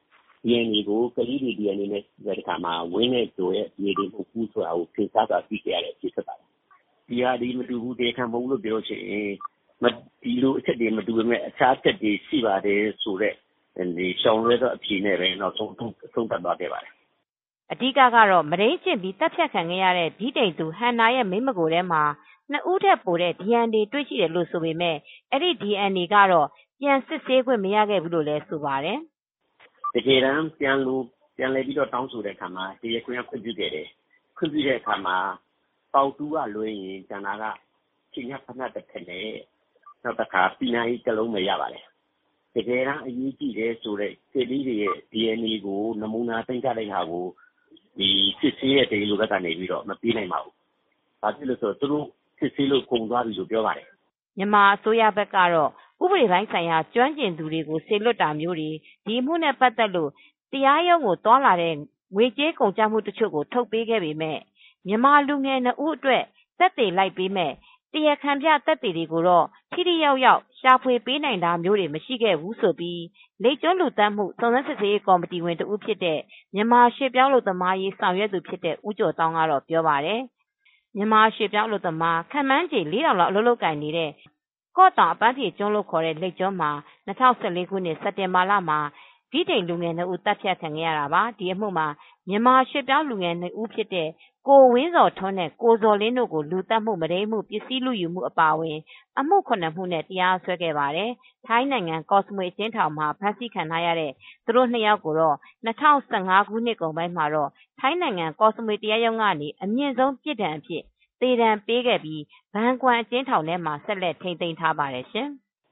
[SPEAKER 10] DNA ကိုကလေးတွေ DNA နဲ့ဒီခါမှာဝင်းနဲ့တို့ရဲ့ DNA ကိုကူးဆိုတာကိုသင်စားတာသိကြရတဲ့ဖြစ်ပါတယ်ဒီဟာဒီမတူဘူးတေခံမဟုတ်လို့ပြောလို့ရှိရင်ဒီလိုအချက်တွေမတူပေမဲ့အခြားချက်တွေရှိပါတယ်ဆိုတဲ့ဒီရှောင်းရဲတော့အဖြေနဲ့ပဲနောက်ဆုံးသတ်သွားခဲ့ပါတယ်
[SPEAKER 9] အဓိကတော့မရင်းကျင့်ပြီးတပ်ဖြတ်ခံခဲ့ရတဲ့ဗြိတိန်သူဟန်နာရဲ့မိမကိုယ်ထဲမှာ2 ဦးထက်ပိုတဲ့ DNA တွေ့ရှိတယ်လို့ဆိုပေမဲ့အဲ့ဒီ DNA ကတော့ပြန်စစ်ဆေးခွင့်မရခဲ့ဘူးလို့လည်းဆိုပါတယ်
[SPEAKER 10] တကယ်တမ်းပြန်လဲပြီးတော့တောင်းဆိုတဲ့အခါမှာတရားခွင့်ခွင့်ပြုခဲ့တယ်ခွင့်ပြုတဲ့အခါမှာပေါတူကလွှဲရင်ကျန်တာကချိန်ရဖဏတစ်ခက်နဲ့နောက်တစ်ခါပြည်နိုင်ကလုံးမရပါတယ်တကယ်တမ်းအရေးကြီးတယ်ဆိုတဲ့ကလေးတွေရဲ့ DNA ကိုနမူနာသိမ်းကြတဲ့ဟာကိုဒီစစ်ဆေးတဲ့ဒေလိုဘက်ကနေပြီးတော့မပြေးနိုင်ပါဘူး။ဒါဖြစ်လို့ဆိုတော့သူတို့စစ်ဆေးလို့ကုန်သွားပြီလို့ပြောပါတယ်
[SPEAKER 9] ။မြန်မာအစိုးရဘက်ကတော့ဥပဒေပိုင်းဆိုင်ရာကျွမ်းကျင်သူတွေကိုစေလွှတ်တာမျိုးတွေဒီမှုနဲ့ပတ်သက်လို့တရားရုံးကိုတွာလာတဲ့ငွေကြေးကုန်ကျမှုတချို့ကိုထုတ်ပေးခဲ့ပေမဲ့မြန်မာလူငယ်2 ဦးအတွက်သက်သေလိုက်ပေးမဲ့တရားခံပြသက်သေတွေကိုတော့ထိထိရောက်ရောက်ရှာဖွေပေးနိုင်တာမျိုးတွေမရှိခဲ့ဘူးဆိုပြီးလိပ်ကျွန်းလူသတ်မှုစုံစမ်းစစ်ဆေးရေးကော်မတီဝင်တဦးဖြစ်တဲ့မြန်မာရွှေပြောင်းလုပ်သမားရေးဆောင်ရွက်သူဖြစ်တဲ့ဦးကျော်တောင်းကတော့ပြောပါတယ်မြန်မာရွှေပြောင်းလုပ်သမားခန့်မှန်းခြေ4,000လောက်အလုပ်လုပ်ကိုင်နေတဲ့ကော့တောင်အပန်းဖြေကျွန်းလို့ခေါ်တဲ့လိပ်ကျွန်းမှာ2014ခုနှစ်စက်တင်ဘာလမှာဗြိတိန်လူငယ်2 ဦးတပ်ဖြတ်ခံခဲ့ရတာပါဒီအမှုမှာမြန်မာရွှေပြောင်းလူငယ်2 ဦးဖြစ်တဲ့ကိုဝင်းစော်ထွန်းနဲ့ကိုဇော်လင်းတို့ကိုလူသတ်မှုမုဒိမ်းမှုပစ္စည်းလူယူမှုအပါအဝင်အမှု9 မှုနဲ့တရားစွဲခဲ့ပါတယ်ထိုင်းနိုင်ငံကော့စမွေအကျဉ်းထောင်မှာဖမ်းဆီးခံထားရတဲ့သူတို့2 ယောက်ကိုတော့2015ခုနှစ်ကုန်ပိုင်းမှာတော့ထိုင်းနိုင်ငံကော့စမွေတရားရုံးကနေအမြင့်ဆုံးပြစ်ဒဏ်အဖြစ်သေဒဏ်ပေးခဲ့ပြီးဘန်ကွမ်အကျဉ်းထောင်ထဲမှာဆက်လက်ထိန်းသိမ်းထားပါတယ်ရှင်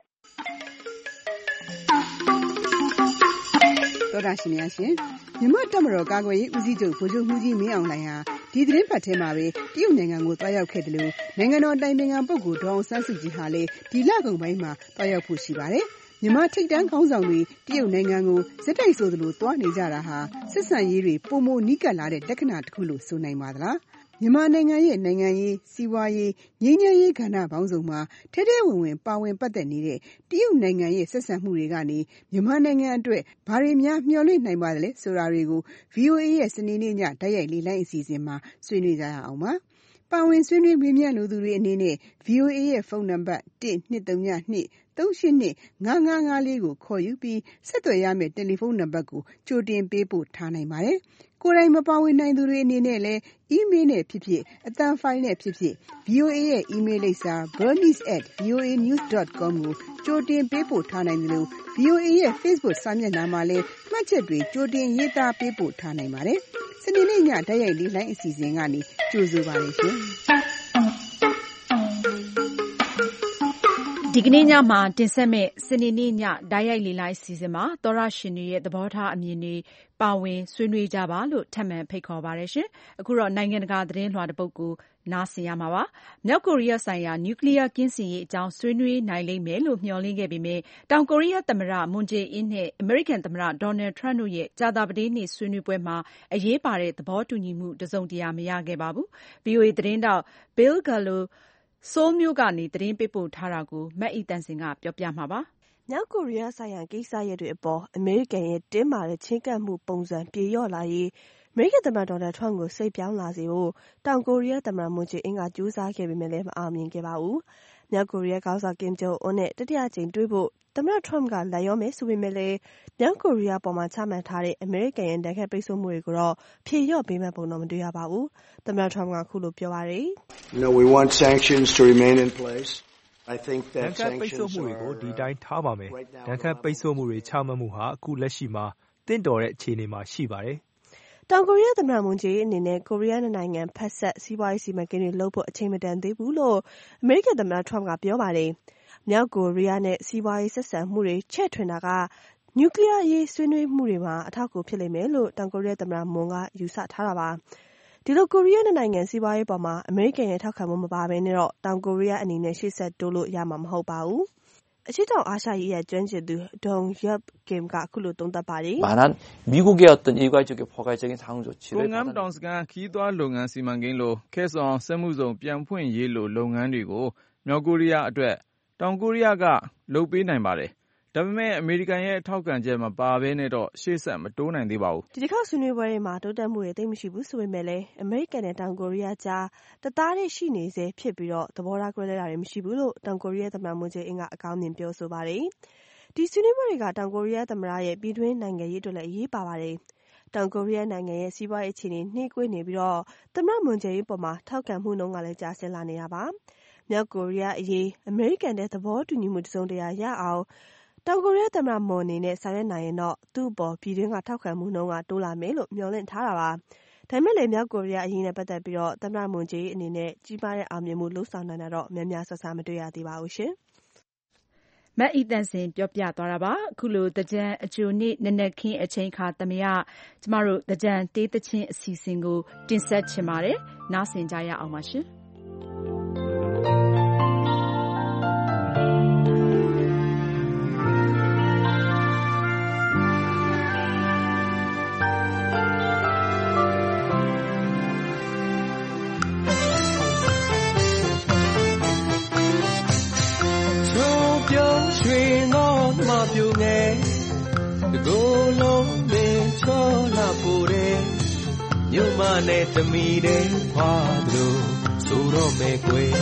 [SPEAKER 2] တော်တာရှင်များရှင်မြန်မာတပ်မတော်ကာကွယ်ရေးဦးစီးချုပ်ဗိုလ်ချုပ်မှူးကြီးမင်းအောင်လှိုင်ဟာဒီသတင်းပတ်ထဲမှာပဲတရုတ်နိုင်ငံကိုတွားရောက်ခဲ့တယ်လို့နိုင်ငံတော်တိုင်ပင်ခံပုဂ္ဂိုလ်ဒေါ်အောင်ဆန်းစုကြည်ဟာလည်းဒီလကုန်ပိုင်းမှာတွားရောက်ဖို့ရှိပါတယ်မြန်မာထိပ်တန်းခေါင်းဆောင်တွေတရုတ်နိုင်ငံကိုစက်တိုက်ဆိုသလိုတွားနေကြတာဟာစစ်ဆန်ရေးတွေပုံမနီးကပ်လာတဲ့လက္ခဏာတစ်ခုလို့ဆိုနိုင်ပါသလားမြန်မာနိုင်ငံရဲ့နိုင်ငံရေးစီးပွားရေးငြိမ်းချမ်းရေးကဏ္ဍပေါင်းစုံမှာထဲထဲဝင်ဝင်ပါဝင်ပတ်သက်နေတဲ့တရုတ်နိုင်ငံရဲ့ဆက်ဆံမှုတွေကနေမြန်မာနိုင်ငံအတွက်ဘာတွေများမျှော်လင့်နိုင်ပါသလဲဆိုတာတွေကို VOA ရဲ့စနေနေ့ညတိုက်ရိုက်လေ့လာအစီအစဉ်မှာဆွေးနွေးကြရအောင်ပါပါဝင်ဆွေးနွေးမေးမြန်းလိုသူတွေအနေနဲ့ VOA ရဲ့ဖုန်းနံပါတ်123235554ကိုခေါ်ယူပြီးဆက်သွယ်ရမယ့်တယ်လီဖုန်းနံပါတ်ကိုကြိုတင်ပေးပို့ထားနိုင်ပါတယ်ကိုယ်တိုင်မပါဝင်နိုင်သူတွေအနေနဲ့လည်း email နဲ့ဖြစ်ဖြစ်အသံဖိုင်နဲ့ဖြစ်ဖြစ် VOA ရဲ့ email လိပ်စာ burmese@voanews.com ကိုကြိုတင်ပေးပို့ထားနိုင်တယ်လို့ VOA ရဲ့ Facebook စာမျက်နှာမှာလည်းမှတ်ချက်တွေကြိုတင်ရေးသားပေးပို့ထားနိုင်ပါတယ်စနေနေ့ညတိုက်ရိုက်လေးလိုင်းအစီအစဉ်ကနေကြိုဆိုပါရစေဒီကနေ့ညမှာတင်ဆက်မယ့်စနေနေ့ညဓာတ်ရိုက်လေလိုင်းအစီအစဉ်မှာသောရရှင်တွေရဲ့သဘောထားအမြင်တွေပါဝင်ဆွေးနွေးကြပါလို့ထပ်မံဖိတ်ခေါ်ပါရရှင်အခုတော့နိုင်ငံတကာသတင်းလွှာတစ်ပုဒ်ကိုနားဆင်ရမှာပါမြောက်ကိုရီးယားဆိုင်ရာနျူကလ িয়ার ကင်းစင်ရေးအကြောင်းဆွေးနွေးနိုင်လိမ့်မယ်လို့မျှော်လင့်ခဲ့ပေမဲ့တောင်ကိုရီးယားသမ္မတမွန်ဂျေအင်းနဲ့အမေရိကန်သမ္မတဒေါ်နယ်ထရန့်တို့ရဲ့ကြာသပတေးနေ့ဆွေးနွေးပွဲမှာအရေးပါတဲ့သဘောတူညီမှုတစုံတရာမရခဲ့ပါဘူး VOA သတင်းတောက် Bill Galloဆိုးလ်မြို့ကနေသတင်းပေးပို့ထားတာကိုမတ်အီတန်စင်ကပြောပြမှာပါ
[SPEAKER 5] မြောက်ကိုရီးယားဆိုင်ရာကိစ္စရပ်တွေအပေါ်အမေရိကန်ရဲ့တင်းမာတဲ့ချင်းကပ်မှုပုံစံပြေလျော့လာရေးအမေရိကန်သမ္မတဒေါ်နယ်ထရန့်ကိုစိတ်ပြောင်းလာစေဖို့တောင်ကိုရီးယားသမ္မတမွန်ဂျေအင်းကကြိုးစားခဲ့ပေမဲ့လည်းမအောင်မြင်ခဲ့ပါဘူး။မြောက်ကိုရီးယားခေါင်းဆောင်ကင်ဂျုံအွန်းနဲ့တတိယကြိမ်တွေ့ဖို့သမ္မတထရန့်ကလိုက်ရောမယ်ဆိုပေမဲ့လည်းမြောက်ကိုရီးယားပေါ်မှာချမှတ်ထားတဲ့အမေရိကန်ရဲ့ဒဏ်ခတ်ပိတ်ဆို့မှုတွေကိုတော့ဖြေလျော့ပေးမဲ့ပုံတော့မတွေ့ရပါဘူး။သမ္မတထရန့်ကခုလိုပြောပါတယ်။
[SPEAKER 11] We want sanctions to remain in place. I think that
[SPEAKER 12] ဒဏ်ခတ်ပိတ်ဆို့မှုတွေကိုဒီတိုင်းထားပါမယ်။ဒဏ်ခတ်ပိတ်ဆို့မှုတွေချမှတ်မှုဟာအခုလက်ရှိမှာတင့်တော်တဲ့အခြေအနေမှာရှိပါတယ်
[SPEAKER 5] ။တောင်ကိုရီးယားသမ္မတမွန်ဂျေအနေနဲ့ကိုရီးယားနိုင်ငံဖက်ဆက်စီးပွားရေးစီမံကိန်းတွေလုပ်ဖို့အချိန်မတန်သေးဘူးလို့အမေရိကန်သမ္မတထရန့်ကပြောပါတယ်။မြောက်ကိုရီးယားနဲ့စီးပွားရေးဆက်ဆံမှုတွေချဲ့ထွင်တာကနျူကလ িয়ার ရေးဆွေးနွေးမှုတွေမှာအထောက်အကူဖြစ်လိမ့်မယ်လို့တောင်ကိုရီးယားသမ္မတမွန်ကယူဆထားတာပါ။ဒီလိုကိုရီးယားနိုင်ငံစီးပွားရေးပေါ်မှာအမေရိကန်ရဲ့ထောက်ခံမှုမပါဘဲနဲ့တော့တောင်ကိုရီးယားအနေနဲ့ရှေ့ဆက်တိုးလို့ရမှာမဟုတ်ပါဘူး။အရှေ့တောင်အာရှရေးရာကျွမ်းကျင်သူဒေါန်ယပ်ကင်ကအခုလိုသုံးသပ်ပါတယ်
[SPEAKER 13] ။미국의 어떤 일괄적인 포괄적인 상응 조치를
[SPEAKER 7] ကုန်ငန်းတောင်စကန်ခီးသွွားလုပ်ငန်းစီမံကိန်းလိုခဲဆောင်စက်မှုစုံပြန်ဖွင့်ရေးလိုလုပ်ငန်းတွေကိုမြောက်ကိုရီးယားအတွက်တောင်ကိုရီးယားကလုပ်ပေးနိုင်ပါတယ်။ဒါပေမဲ့အမေရိကန်ရဲ့ထောက်ခံချက်မပါဘဲနဲ့တော့ရှေ့ဆက်မတိုးနိုင်သေးပါဘူး
[SPEAKER 5] ။ဒီတစ်ခေါက်ဆွေးနွေးပွဲတွေမှာတိုးတက်မှုတွေသိပ်မရှိဘူးဆိုပေမဲ့လည်းအမေရိကန်နဲ့တောင်ကိုရီးယားကြားတသားတည်းရှိနေစေဖြစ်ပြီးတော့သဘောထားကွဲလွဲတာတွေမရှိဘူးလို့တောင်ကိုရီးယားသမ္မတမွန်ဂျေအင်းကအကောင်းမြင်ပြောဆိုပါတယ်။ဒီဆွေးနွေးပွဲတွေကတောင်ကိုရီးယားသမ္မတရဲ့ပြည်တွင်းနိုင်ငံရေးအတွက်လည်းအရေးပါပါတယ်။တောင်ကိုရီးယားနိုင်ငံရဲ့စီးပွားရေးအခြေအနေနှေးကွေးနေပြီးတော့သမ္မတမွန်ဂျေအင်းပေါ်မှာထောက်ခံမှုနှုန်းကလည်းကျဆင်းလာနေတာပါ။မြောက်ကိုရီးယားအရေးအမေရိကန်တဲ့သဘောတူညီမှုတစုံတရာရအောင်တောင်ကိုရီးယားသမ္မတမွန်အနေနဲ့ဆောင်ရွက်နိုင်ရင်တော့သူ့အပေါ်ပြည်တွင်းကထောက်ခံမှုနှုန်းကတိုးလာမယ်လို့မျှော်လင့်ထားတာပါ။ဒါပေမဲ့လည်းမြောက်ကိုရီးယားအရေးနဲ့ပတ်သက်ပြီးတော့သမ္မတမွန်ဂျေအနေနဲ့ကြီးမားတဲ့အောင်မြင်မှုလှုပ်ဆောင်နိုင်တာတော့များများဆဆမတွေ့ရသေးပါဘူးရှင်
[SPEAKER 2] ။မအီတန်စင်ပြောပြသွားတာပါ။အခုလိုသကြံအကျိုးနေ့နနက်ခင်းအချိန်ခါသမယကျမတို့သကြံတေးသချင်းအစီအစဉ်ကိုတင်ဆက်ချင်ပါတယ်။နားဆင်ကြရအောင်ပါရှင်။
[SPEAKER 14] ပြိုငယ်တကိုယ်လုံးပင်ချောလာပိုတဲ့မြို့မနဲ့တမီတဲ့ဖွာလို့ဆိုတော့မယ်ကွယ်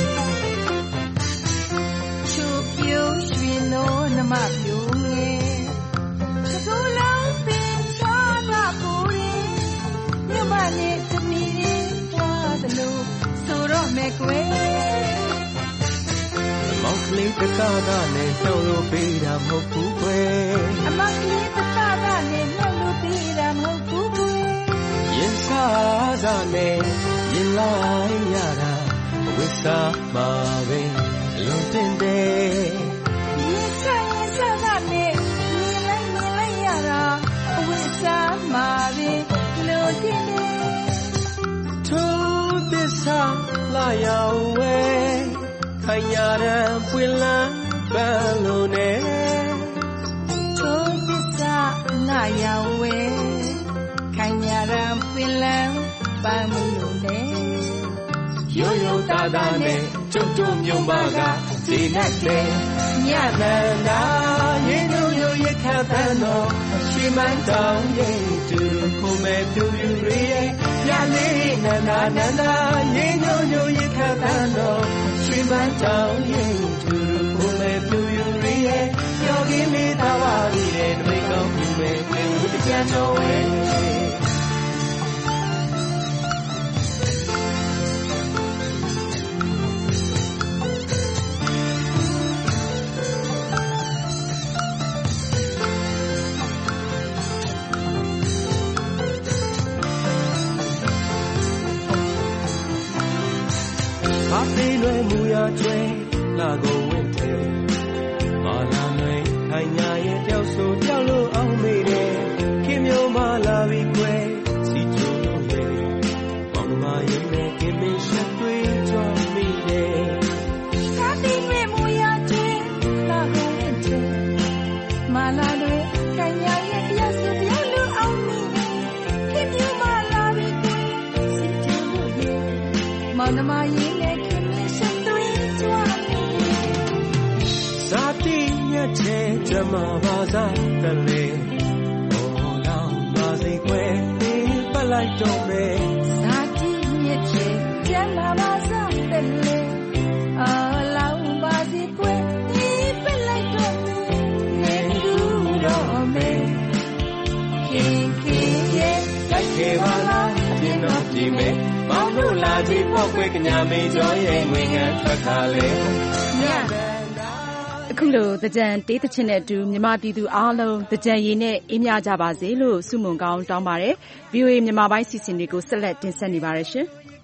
[SPEAKER 15] ချိုပြိုရွှင်လို့နမပြိုငယ်တကိုယ်လုံးပင်ချောလာပိုတဲ့မြို့မနဲ့တမီတဲ့ဖွာလို့ဆိုတော့မယ်ကွယ်
[SPEAKER 14] မောင်ကလေးတကားကလည်းနှုတ်လို့ပေးတာမဟုတ်ဘူးကွယ်
[SPEAKER 15] အမောင်ကလေးတကားကလည်းနှုတ်လို့ပေးတာမဟုတ်ဘူးကွယ်
[SPEAKER 14] ရင်စားစားနဲ့ရင်လိုက်ရတာဝိစားမှာပဲလုံးတင်တယ်
[SPEAKER 15] ရင်စားနဲ့ရင်လိုက်ရတာဝိစားမှာပဲလုံးတင်တယ်
[SPEAKER 14] ထိုးသစ္စာလာရောက်ဝဲခိုင်ရန်ပွင့်လန်းပန်းလို့နဲ့
[SPEAKER 15] ထိုးသစ္စာလာရောက်ဝဲခိုင်ရန်ပွင့်လန်းပန်းလို့နဲ့
[SPEAKER 14] ရိုးရိုးသားသားနဲ့ကျုပ်တို့မြို့မကဒီနဲ့တဲ့ညမန်သာရင်တို့ရိုးရခတ်တဲ့တော့ရှိမှန်းတောင်းရင်သူခုမဲ့ပြူပြူရဲ့ညလေးနန္ဒာရင်တို့ရိုးရခတ်တဲ့တော့ရှိမှန်းတောင်းရင်သူခုမဲ့ပြူပြူရဲ့ယောဂီမိသားပါလိတဲ့မိကောင်းပြူမဲ့ဘုရားတော်ဝဲသေးလွယ်မူရကျွဲလာကုန်ဝင့်တယ်မာလာနိုင်ခိုင်ညာရဲ့တယောက်ဆိုတယောက်လို့အောင်မေးတယ်ခင်မျိုးမလာပြီးခွဲစီချိုးလို့လေမောင်မရင်နဲ့ခင်မင်းရှက်တွေးကြမိတယ်
[SPEAKER 15] ကာသေးလွယ်မူရကျွဲလာကုန်ဝင့်တယ်မာလာနိုင်ခိုင်ညာရဲ့တယောက်ဆိုတယောက်လို့အောင်မေးတယ်ခင်မျိုးမလာပြီးခွဲစီချိုးလို့လေမောင်မရင်နဲ့
[SPEAKER 14] ချေကြမှာပါစားတယ်လေဘောလောင်ပါစေခွဲဒီပတ်လိုက်တော့မယ်
[SPEAKER 15] ဇာတိမြစ်ချေကြမှာပါစားတယ်လေအော်လောင်ပါစေခွဲဒီပတ်လိုက်တော့မယ်နေတူတော့မယ်ခင်ရဲ့
[SPEAKER 14] လိုက်ခဲ့ပါလားပြင်းတော့ပြင်းမယ်မောင်တို့လာကြည့်ပေါ့ကွယ်ကညာမေကျော်ရဲ့ငွေငန်းထွက်ခါလေည
[SPEAKER 2] အခုလိုသကြံတေးသချင်းနဲ့အတူမြန်မာပြည်သူအားလုံးသကြံရည်နဲ့အေးမြကြပါစေလို့ဆုမွန်ကောင်းတောင်းပါတယ်။ VOA မြန်မာပိုင်းစီစဉ်တွေကိုဆက်လက်တင်ဆက်နေပါတယ်ရှင်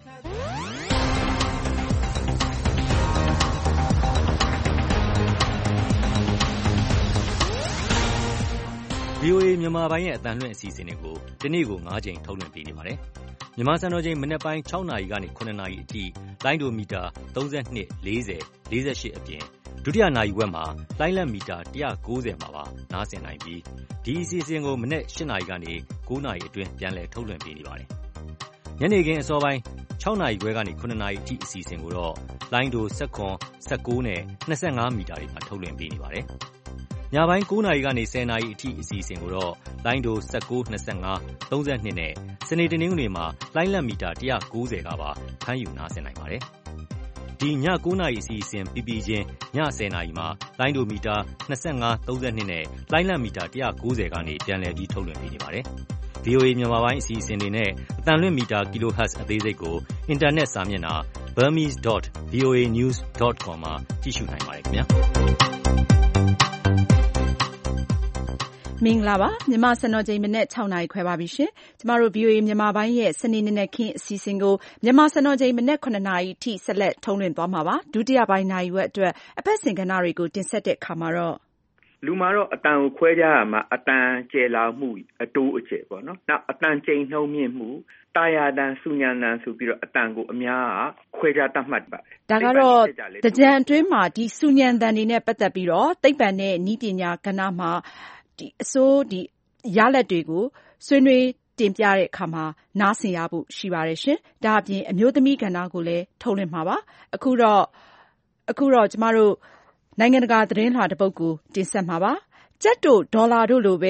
[SPEAKER 6] ။ VOA မြန်မာပိုင်းရဲ့အသံလွှင့်အစီအစဉ်တွေကိုဒီနေ့ကို9ချိန်ထုတ်လွှင့်ပေးနေပါတယ်။မြန်မာစံတော်ချိန်မနက်ပိုင်း6နာရီကနေ9နာရီအထိလိုင်းဒိုမီတာ32 40 48အပြင်ဒုတိယနာရီဝက်မှာလိုင်းလံမီတာ190မှာပါနားဆင်နိုင်ပြီးဒီအစီအစဉ်ကိုမနေ့8နာရီကနေ9နာရီအတွင်းပြန်လည်ထုတ်လွှင့်ပေးနေပါတယ်။ညနေခင်းအစောပိုင်း6နာရီခွဲကနေ9နာရီအထိအစီအစဉ်ကိုတော့လိုင်းဒို19 19နဲ့25မီတာတွေမှာထုတ်လွှင့်ပေးနေပါတယ်။ညပိုင်း9 နာရီကနေ10 နာရီအထိအစီအစဉ်ကိုတော့လိုင်းဒို19 25 32နဲ့စနေတနင်္ဂနွေမှာလိုင်းလက်မီတာ190ကပါဖမ်းယူနားဆင်နိုင်ပါတယ်။ဒီည9 နာရီအစီအစဉ်ပြီးပြီးချင်းည10 နာရီမှာလိုင်းဒိုမီတာ25 32နဲ့လိုင်းလက်မီတာ190ကနေပြန်လည်ပြီးထုတ်လွှင့်ပေးနေပါတယ်။ VOA မြန်မာပိုင်းအစီအစဉ်တွေနဲ့အသံလွှင့်မီတာ kHz အသေးစိတ်ကိုအင်တာနက်စာမျက်နှာ burmese.voanews.com မှာကြည့်ရှုနိုင်ပါတယ်ခင်ဗျာ
[SPEAKER 2] မင်္ဂလာပါမြန်မာစံတော်ချိန်မနေ့6နာရီခွဲပါပြီရှင်ကျမတို့ VOA မြန်မာပိုင်းရဲ့စနေနေ့ခင်းအစီအစဉ်ကိုမြန်မာစံတော်ချိန်မနေ့9နာရီထိဆက်လက်ထုံးလွှင့်သွားမှာပါဒုတိယပိုင်းနာရီဝက်အတွက်အပတ်စဉ်ကဏ္ဍတွေကိုတင်ဆက်တဲ့အခါမှာတော့
[SPEAKER 16] လူမှာတော့အတန်ကိုခွဲခြားရမှာအတန်ကျယ်လောင်မှုအတိုးအကျယ်ပေါ့နော်နောက်အတန်ချိန်နှုံးမြင့်မှုတာယာတန်စုညာတန်ဆိုပြီးတော့အတန်ကိုအများခွဲခြားတတ်မှတ်ပါတယ်
[SPEAKER 2] ဒါကတော့တကြံအတွင်းမှာဒီစုညာတန်တွေနဲ့ပတ်သက်ပြီးတော့သိပ္ပံနဲ့နည်းပညာကဏ္ဍမှာဒီအစိုးဒီရလဒ်တွေကိုဆွေးနွေးတင်ပြတဲ့အခါမှာနားဆင်ရဖို့ရှိပါတယ်ရှင်ဒါအပြင်အမျိုးသမီးကဏ္ဍကိုလည်းထုတ်လွှင့်မှာပါအခုတော့ကျမတို့နိုင်ငံတကာသတင်းလွှာတစ်ပုဒ်ကိုတင်ဆက်မှာပါကျပ်တို့ဒေါ်လာတို့လိုပဲ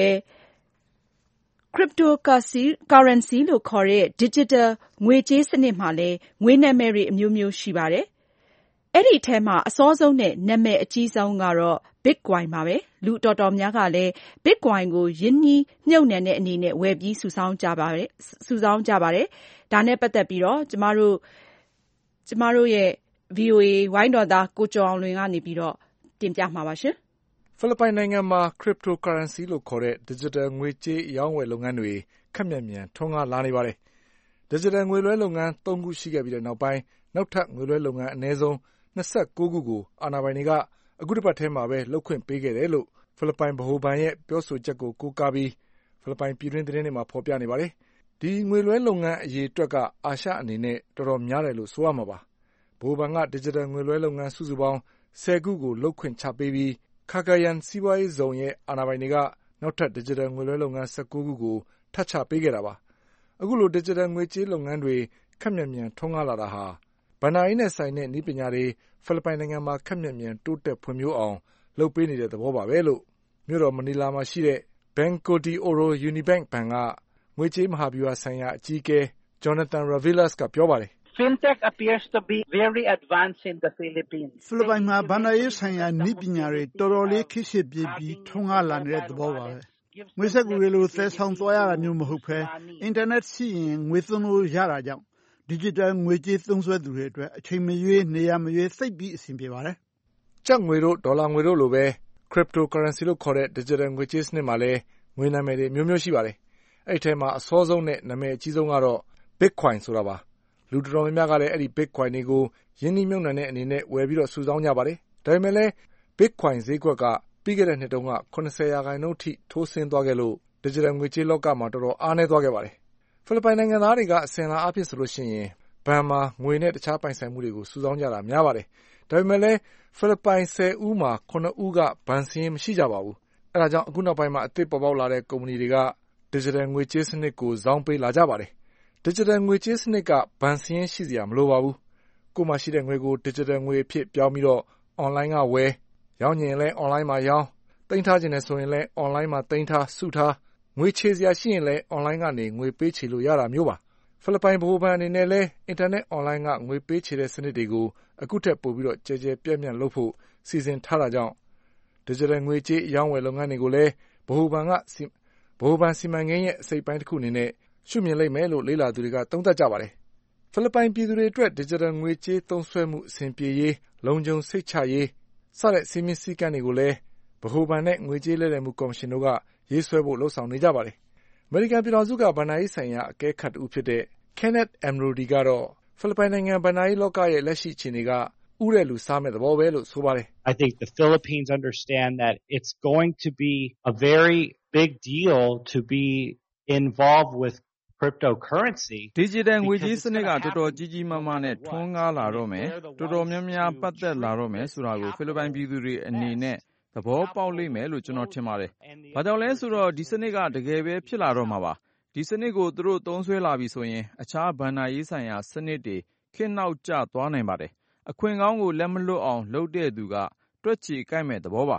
[SPEAKER 2] cryptocurrency လို့ခေါ်တဲ့ digital ငွေကြေးစနစ်မှာလည်းငွေနာမည်တွေအမျိုးမျိုးရှိပါတယ်အဲ့ဒီထဲမှာအစောဆုံးနဲ့နာမည်အကြီးဆုံးကတော့ Bitcoin ပါပဲလူတော်တော်များကလည်း Bitcoin ကိုယင်းနှီးမြုပ်နှံတဲ့အနေနဲ့ဝယ်ပြီးစုဆောင်းကြပါတယ်ဒါနဲ့ပတ်သက်ပြီးတော့ကျမတို့ရဲ့ VOA ဝိုင်းတော်သားကိုကျော်အောင်လွင်ကနေပြီးတော့တင်ပြမှာပါရှင်
[SPEAKER 3] ဖိလစ်ပိုင်နိုင်ငံမှာ cryptocurrency လို့ခေါ်တဲ့ digital ငွေကြေးအရောင်းဝယ်လုပ်ငန်းတွေခက်မြန်မြန်ထွန်းကားလာနေပါတယ်။ digital ငွေလွှဲလုပ်ငန်း3ခုရှိခဲ့ပြီးတဲ့နောက်ပိုင်းနောက်ထပ်ငွေလွှဲလုပ်ငန်းအနည်းဆုံး29ခုကိုအာဏာပိုင်တွေကအခုတစ်ပတ်ထဲမှာပဲလုပ်ခွင့်ပေးခဲ့တယ်လို့ဖိလစ်ပိုင်ဗဟိုဘဏ်ရဲ့ပြောဆိုချက်ကိုကိုးကားပြီးဖိလစ်ပိုင်ပြည်တွင်းသတင်းတွေမှာဖော်ပြနေပါတယ်။ဒီငွေလွှဲလုပ်ငန်းအရေးအတွက်ကအာရှအနေနဲ့တော်တော်များတယ်လို့ဆိုရမှာပါ။ဗဟိုဘဏ်က digital ငွေလွှဲလုပ်ငန်းစုစုပေါင်း10ခုကိုလုပ်ခွင့်ချပေးပြီးCagayan စီးပွားရေးဇုံရဲ့အာဏာပိုင်တွေကနောက်ထပ် digital ငွေလွှဲလုပ်ငန်း19ခုကိုထပ်ချပေးခဲ့တာပါ။အခုလို digital ငွေကြေးလုပ်ငန်းတွေခက်မြန်မြန်ထွန်းကားလာတာဟာဘဏ္ဍာရေးနဲ့ဆိုင်တဲ့နည်းပညာတွေဖိလစ်ပိုင်နိုင်ငံမှာခက်မြန်မြန်တိုးတက်ဖွံ့ဖြိုးအောင်လုပ်ပေးနေတဲ့သဘောပါပဲလို့မြို့တော်မနီလာမှာရှိတဲ့ Banco de Oro Unibank ဘဏ်ကငွေကြေးမဟာဗျူဟာဆိုင်ရာအကြီးအကဲ Jonathan Ravelas ကပြောပါတယ်
[SPEAKER 17] Fintech appears to be very advanced in the Philippines.
[SPEAKER 18] ဖိလစ်ပိုင်မှာဘဏ္ဍာရေးဆိုင်ရာနည်းပညာတွေတော်တော်လေးခေတ်ရှေ့ပြေးပြီးထွန်းကားလာနေတဲ့သဘောပါပဲ။ငွေစက်ကူတွေလိုသယ်ဆောင်သွားရတာမျိုးမဟုတ်ဘဲအင်တာနက်ရှိရင်ငွေသွင်းလို့ရတာကြောင့် digital ငွေကြေးသုံးစွဲသူတွေအတွက်အချိန်မရွေးနေရာမရွေးသိပ်ပြီးအဆင်ပြေပါတယ်
[SPEAKER 3] ။ကျပ်ငွေတို့ဒေါ်လာငွေတို့လိုပဲ cryptocurrency လို့ခေါ်တဲ့ digital ငွေကြေးစနစ်မှာလည်းငွေနာမည်တွေမျိုးမျိုးရှိပါတယ်။အဲ့ဒီထဲမှာအစောဆုံးနဲ့နာမည်အကြီးဆုံးကတော့ Bitcoin ဆိုတာပါ။လူတော်တော်များများကလည်းအဲ့ဒီ Bitcoin တွေကိုယင်းနှီးမြှုပ်နှံတဲ့အနေနဲ့ဝယ်ပြီးတော့စုဆောင်းကြပါတယ်။ဒါပေမဲ့လည်း Bitcoin ဈေးကွက်ကပြီးခဲ့တဲ့နှစ်တုန်းက80%အထိထိုးဆင်းသွားခဲ့လို့ digital ငွေကြေးလောကမှာတော်တော်အားနည်းသွားခဲ့ပါတယ်။ဖိလစ်ပိုင်နိုင်ငံသားတွေကအစဉ်လာအားဖြင့်ဆိုလို့ရှိရင်ဘဏ်မှာငွေနဲ့တခြားပိုင်ဆိုင်မှုတွေကိုစုဆောင်းကြတာများပါတယ်။ဒါပေမဲ့လည်းဖိလစ်ပိုင်10ဦးမှာ9ဦးကဘဏ်စာရင်းမရှိကြပါဘူး။အဲဒါကြောင့်အခုနောက်ပိုင်းမှာအသစ်ပေါ်ပေါက်လာတဲ့ကုမ္ပဏီတွေက digital ငွေကြေးစနစ်ကိုဇောင်းပေးလာကြပါတယ်။ digital ငွေကြေးစနစ်ကဘဏ်စာရင်းရှိစရာမလိုပါဘူး။ကိုယ်မှာရှိတဲ့ငွေကို digital ငွေအဖြစ်ပြောင်းပြီးတော့ online ကဝယ်ရောင်းချင်ရင်လည်း online မှာရောင်းသိမ်းထားခြင်းနဲ့ဆိုရင်လည်း online မှာသိမ်းထားစုထားငွေချေစရာရှိရင်လည်း online ကနေငွေပေးချေလို့ရတာမျိုးပါဖိလစ်ပိုင်ဗဟိုဘဏ်အနေနဲ့လည်းအင်တာနက် online ကငွေပေးချေတဲ့စနစ်တွေကိုအခုထက်ပိုပြီးတော့ကျယ်ကျယ်ပြန့်ပြန့်လုပ်ဖို့စီစဉ်ထားတာကြောင့် digital ငွေကြေးအရောင်းဝယ်လုပ်ငန်းတွေကိုလည်းဗဟိုဘဏ်စီမံကိန်းရဲ့အစိတ်ပိုင်းတစ်ခုအနေနဲ့ရှုမြင်လိမ့်မယ်လို့လေ့လာသူတွေကသုံးသပ်ကြပါတယ်ဖိလစ်ပိုင်ပြည်သူတွေအတွက် digital ငွေကြေးသုံးစွဲမှုအဆင်ပြေရေးလုံခြုံစိတ်ချရေးစတဲ့စည်းမျဉ်းစည်းကမ်းတွေကိုလည်းဗဟိုဘဏ်နဲ့ငွေကြေးလဲလှယ်မှုကော်မရှင်တို့ကရေးဆွဲဖို့လှုံ့ဆော်နေကြပါတယ်အမေရိကန်ပြည်ထောင်စုကဘဏ္ဍာရေးဆိုင်ရာအကဲခတ်တူဖြစ်တဲ့ Kenneth Amrodi ကတော့ဖိလစ်ပိုင်နိုင်ငံဘဏ္ဍာရေးလောကရဲ့လက်ရှိအခြေအနေကဥတဲ့လူစားမဲ့သဘောပဲလို့ဆိုပါတယ်
[SPEAKER 19] I think the Philippines understand that it's going to be a very big deal to be involved with cryptocurrency
[SPEAKER 7] digital ငွေကြေးစနစ်ကတော်တော်ကြီးကြီးမားမားနဲ့ထွန်းကားလာတော့မယ်တော်တော်များများပတ်သက်လာတော့မယ်ဆိုတာကိုဖိလစ်ပိုင်ပြည်သူတွေအနေနဲ့သဘောပေါက်လိမ့်မယ်လို့ကျွန်တော်ထင်ပါတယ်။ဘာကြောင့်လဲဆိုတော့ဒီစနစ်ကတကယ်ပဲဖြစ်လာတော့မှာပါ။ဒီစနစ်ကိုသူတို့သုံးစွဲလာပြီဆိုရင်အခြားဘဏ္ဍာရေးဆိုင်ရာစနစ်တွေခေတ်နောက်ကျသွားနိုင်ပါတယ်။အခွင့်ကောင်းကိုလက်မလွတ်အောင်လုပ်တဲ့သူကတွက်ချေကိုက်မဲ့သဘောပါ
[SPEAKER 3] ။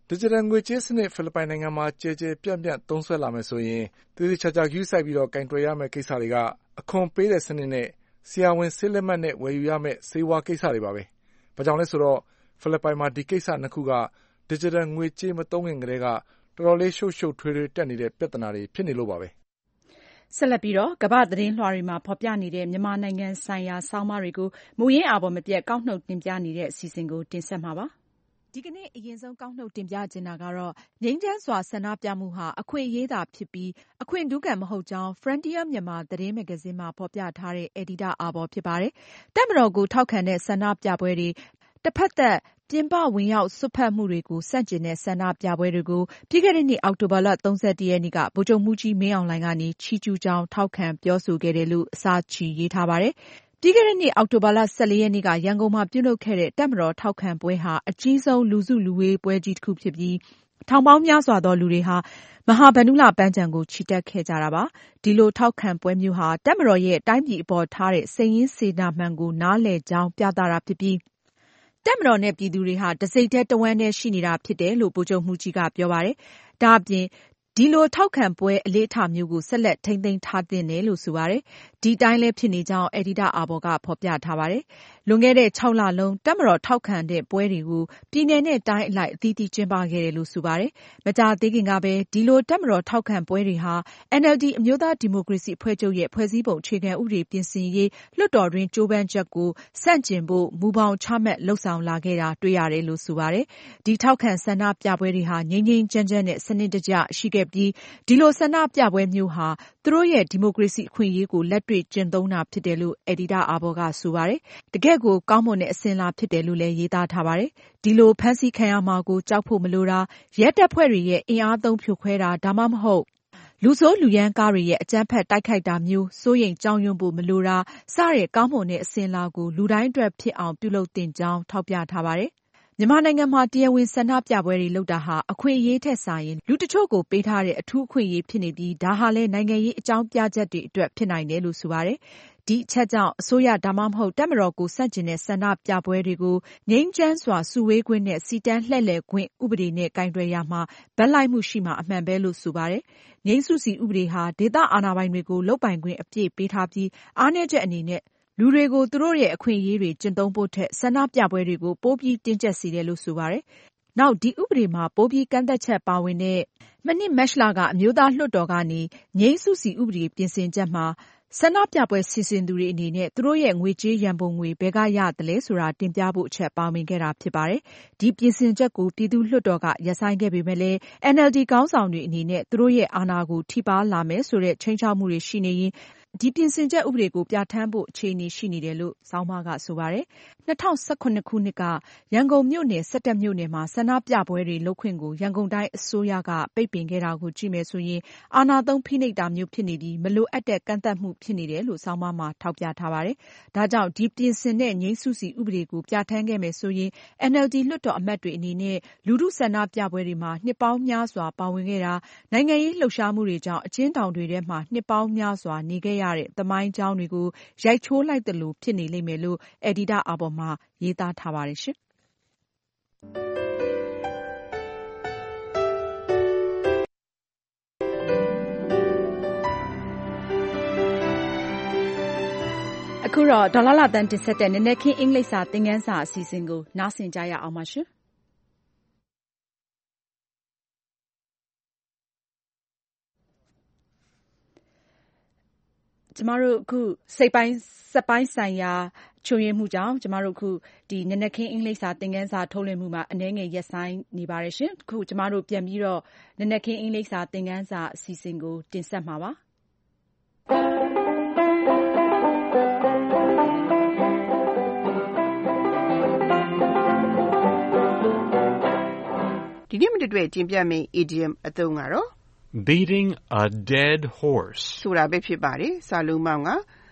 [SPEAKER 3] ဒီဂျစ်တယ်ငွေကြေးစနစ်ဖိလစ်ပိုင်နိုင်ငံမှာကျယ်ကျယ်ပြန့်ပြန့်သုံးစွဲလာမယ်ဆိုရင်သေသေချာချာဂရုစိုက်ပြီးတော့ကင်တွယ်ရမယ့်ကိစ္စတွေကအခွန်ပေးတဲ့စနစ်နဲ့ဆရာဝန်ဆေးလက်မှတ်နဲ့ဝယ်ယူရမယ့်ဆေးဝါးကိစ္စတွေပါပဲ။ဘာကြောင့်လဲဆိုတော့ဖိလစ်ပိုင်မှာဒီကိစ္စနှစ်ခုကဒီဂျစ်တယ်ငွေကြေးမသုံးခင်ကတည်းကတော်တော်လေးရှုပ်ရှုပ်ထွေးထွေးတက်နေတဲ့ပြဿနာတွေဖြစ်နေလို့ပါပဲ
[SPEAKER 2] ။ဆက်လက်ပြီးတော့ကမ္ဘာသတင်းလွှာတွေမှာဖော်ပြနေတဲ့မြန်မာနိုင်ငံဆိုင်ရာဆောင်းပါးတွေကိုမူရင်းအာဘော်မပြတ်ကောက်နှုတ်တင်ပြနေတဲ့အစီအစဉ်ကိုတင်ဆက်မှာပါ။ဒီကနေ့အရင်ဆုံးကောက်နှုတ်တင်ပြချင်တာကတော့ငြိမ်းချမ်းစွာဆန္ဒပြမှုဟာအခွင့်အရေးသာဖြစ်ပြီးအခွင့်ထူးခံမဟုတ်ကြောင်း Frontier မြန်မာသတင်းမဂ္ဂဇင်းမှာဖော်ပြထားတဲ့အယ်ဒီတာအာဘော်ဖြစ်ပါတယ်။တပ်မတော်ကိုထောက်ခံတဲ့ဆန္ဒပြပွဲတွေတစ်ဖက်သက်ပြင်ပဝင်ရောက်စွက်ဖက်မှုတွေကိုဆန့်ကျင်တဲ့ဆန္ဒပြပွဲတွေကိုပြီးခဲ့တဲ့နှစ်အောက်တိုဘာလ 31 ရက်နေ့ကဗိုလ်ချုပ်မှူးကြီးမင်းအောင်လှိုင်ကနေချီးကျူးကြောင်းထောက်ခံပြောဆိုခဲ့တယ်လို့အစချီရေးထားပါတယ်။ပြီးခဲ့တဲ့နှစ်အောက်တိုဘာလ 14 ရက်နေ့ကရန်ကုန်မှာပြုလုပ်ခဲ့တဲ့တပ်မတော်ထောက်ခံပွဲဟာအကြီးဆုံးလူစုလူဝေးပွဲကြီးတစ်ခုဖြစ်ပြီးထောင်ပေါင်းများစွာသောလူတွေဟာမဟာဗန္ဓုလပန်းခြံကိုချီတက်ခဲ့ကြတာပါ။ဒီလိုထောက်ခံပွဲမျိုးဟာတပ်မတော်ရဲ့တိုင်းပြည်အပေါ်ထားတဲ့စိတ်ရင်းစေတနာမှန်ကိုနားလည်ကြောင်းပြသတာဖြစ်ပြီးတပ်မတော်နဲ့ပြည်သူတွေဟာတစိတ်တည်းတဝမ်းတည်းရှိနေတာဖြစ်တယ်လို့ဗိုလ်ချုပ်မှူးကြီးကပြောပါတယ်။ဒါ့အပြင်ဒီလိုထောက်ခံပွဲအလေးထားမျိုးကိုဆက်လက်ထိန်းသိမ်းထားသင့်တယ်လို့ဆိုပါတယ်။ဒီတိုင်းလည်းဖြစ်နေကြောင်းအယ်ဒီတာအာဘော်ကဖော်ပြထားပါတယ်။လွန်ခဲ့တဲ့ 6 လလုံးတပ်မတော်ထောက်ခံတဲ့ပွဲတွေကိုပြည်နယ်နဲ့တိုင်းအလိုက်အသီးသီးကျင်းပခဲ့တယ်လို့ဆိုပါတယ်။မကြာသေးခင်ကပဲဒီလိုတပ်မတော်ထောက်ခံပွဲတွေဟာ NLD အမျိုးသားဒီမိုကရေစီအဖွဲ့ချုပ်ရဲ့ဖွဲ့စည်းပုံအခြေခံဥပဒေပြင်ဆင်ရေးလွှတ်တော်တွင်းကြိုးပမ်းချက်ကိုဆန့်ကျင်ဖို့မူဘောင်ချမှတ်လှုံ့ဆော်လာခဲ့တာတွေ့ရတယ်လို့ဆိုပါတယ်။ဒီထောက်ခံဆန္ဒပြပွဲတွေဟာငြိမ်းငြိမ်းချမ်းချမ်းနဲ့စနစ်တကျရှိခဲ့ပြီးဒီလိုဆန္ဒပြပွဲမျိုးဟာသူတို့ရဲ့ဒီမိုကရေစီအခွင့်အရေးကိုလက်တွေ့ကျင့်သုံးတာဖြစ်တယ်လို့အယ်ဒီတာအာဘော်ကဆိုပါတယ်။တကယ့်ကိုကောင်းမွန်တဲ့အစဉ်အလာဖြစ်တယ်လို့လည်းရေးသားထားပါတယ်။ဒီလိုဖမ်းဆီးခံရမှာကိုကြောက်ဖို့မလိုတာရဲတပ်ဖွဲ့တွေရဲ့အင်အားသုံးဖြိုခွဲတာဒါမှမဟုတ်လူဆိုးလူရမ်းကားတွေရဲ့အကြမ်းဖက်တိုက်ခိုက်တာမျိုးစိုးရိမ်ကြောက်ရွံ့ဖို့မလိုတာစတဲ့ကောင်းမွန်တဲ့အစဉ်အလာကိုလူတိုင်းအတွက်ဖြစ်အောင်ပြုလုပ်သင့်ကြောင်းထောက်ပြထားပါတယ်။မြန်မာနိုင်ငံမှာတရားဝင်ဆန္ဒပြပွဲတွေလုပ်တာဟာအခွင့်အရေးထက်စာရင်လူတချို့ကိုပေးထားတဲ့အထူးအခွင့်အရေးဖြစ်နေပြီးဒါဟာလည်းနိုင်ငံရေးအကြောင်းပြချက်တွေအတွက်ဖြစ်နိုင်တယ်လို့ဆိုပါတယ်။ဒီအချက်ကြောင့်အစိုးရဒါမှမဟုတ်တပ်မတော်ကိုဆန့်ကျင်တဲ့ဆန္ဒပြပွဲတွေကိုငြိမ်းချမ်းစွာစုဝေးခွင့်နဲ့စီတန်းလှည့်လည်ခွင့်ဥပဒေနဲ့ကိုင်တွယ်ရမှာဘက်လိုက်မှုရှိမှာအမှန်ပဲလို့ဆိုပါတယ်။ငြိမ်းစုစီဥပဒေဟာဒေသအာဏာပိုင်တွေကိုလုပ်ပိုင်ခွင့်အပြည့်ပေးထားပြီးအားနည်းချက်အနေနဲ့လူတွေကိုသူတို့ရဲ့အခွင့်အရေးတွေကျင့်သုံးဖို့ထက်ဆန္ဒပြပွဲတွေကိုပိုပြီးတင်းကျပ်စေတယ်လို့ဆိုပါတယ်။နောက်ဒီဥပဒေမှာပိုပြီးကန့်သက်ချက်ပါဝင်တဲ့မနှစ်မတ်လကအမျိုးသားလွှတ်တော်ကနေငြိမ်းစုစီဥပဒေပြင်ဆင်ချက်မှာဆန္ဒပြပွဲစီစဉ်သူတွေအနေနဲ့သူတို့ရဲ့ငွေကြေးရန်ပုံငွေဘယ်ကရသလဲဆိုတာတင်ပြဖို့အချက်ပါဝင်ခဲ့တာဖြစ်ပါတယ်။ဒီပြင်ဆင်ချက်ကိုပြည်သူ့လွှတ်တော်ကရပ်ဆိုင်းခဲ့ပေမဲ့လည်း NLD ခေါင်းဆောင်တွေအနေနဲ့သူတို့ရဲ့အာဏာကိုထိပါးလာမယ်ဆိုတဲ့ခြိမ်းခြောက်မှုတွေရှိနေရင်ဒီပြင်ဆင်ချက်ဥပဒေကိုပြဋ္ဌာန်းဖို့အခြေအနေရှိနေတယ်လို့ဆောင်းပါးကဆိုပါတယ်။2017ခုနှစ်ကရန်ကုန်မြို့နယ်17မြို့နယ်မှာဆန္ဒပြပွဲတွေလုပ်ခွင့်ကိုရန်ကုန်တိုင်းအစိုးရကပိတ်ပင်ခဲ့တာကိုကြည့်မယ်ဆိုရင်အာဏာသုံးဖိနှိပ်တာမျိုးဖြစ်နေပြီးမလိုအပ်တဲ့ကန့်သတ်မှုဖြစ်နေတယ်လို့ဆောင်းပါးမှာထောက်ပြထားပါတယ်။ဒါကြောင့်ဒီပြင်ဆင်တဲ့ငြိမ်းစုစီဥပဒေကိုပြဋ္ဌာန်းခဲ့မယ်ဆိုရင် NLD လွှတ်တော်အမတ်တွေအနေနဲ့လူထုဆန္ဒပြပွဲတွေမှာနှစ်ပေါင်းများစွာပါဝင်ခဲ့တာနိုင်ငံရေးလှုပ်ရှားမှုတွေကြောင့်အကျဉ်းထောင်တွေထဲမှာနှစ်ပေါင်းများစွာနေခဲ့ရတဲ့သမိုင်းကြောင်းတွေကိုရိုက်ချိုးလိုက်သလိုဖြစ်နေလိမ့်မယ်လို့အယ်ဒီတာအာဘော်မှာရေးသားထားပါတယ်ရှင်။အခုတော့ဒေါ်လာတန်တင်ဆက်တဲ့နည်းနည်းခင်းအင်္ဂလိပ်စာသင်ခန်းစာအစီအစဉ်ကိုနားဆင်ကြရအောင်ပါရှင်။ကျမတို့အခုစက်ပိုင်းဆိုင်ရာချို့ယွင်းမှုကြောင့်ကျမတို့အခုဒီနည်းနည်းခင်းအင်္ဂလိပ်စာသင်ခန်းစာထုတ်လွှင့်မှုမှာအနည်းငယ်ရပ်ဆိုင်းနေပါတယ်ရှင်။အခုကျမတို့ပြန်ပြီးတော့နည်းနည်းခင်းအင်္ဂလိပ်စာသင်ခန်းစာအစီအစဉ်ကိုတင်ဆက်မှာပါ။
[SPEAKER 20] ဒီနေ့မတွေ့တင်ပြမယ့် idiom အသုံးကတော့
[SPEAKER 21] beating a dead horse
[SPEAKER 20] ဆိုတာပဲဖြစ်ပါတယ်။စာလုံးပေါင်းက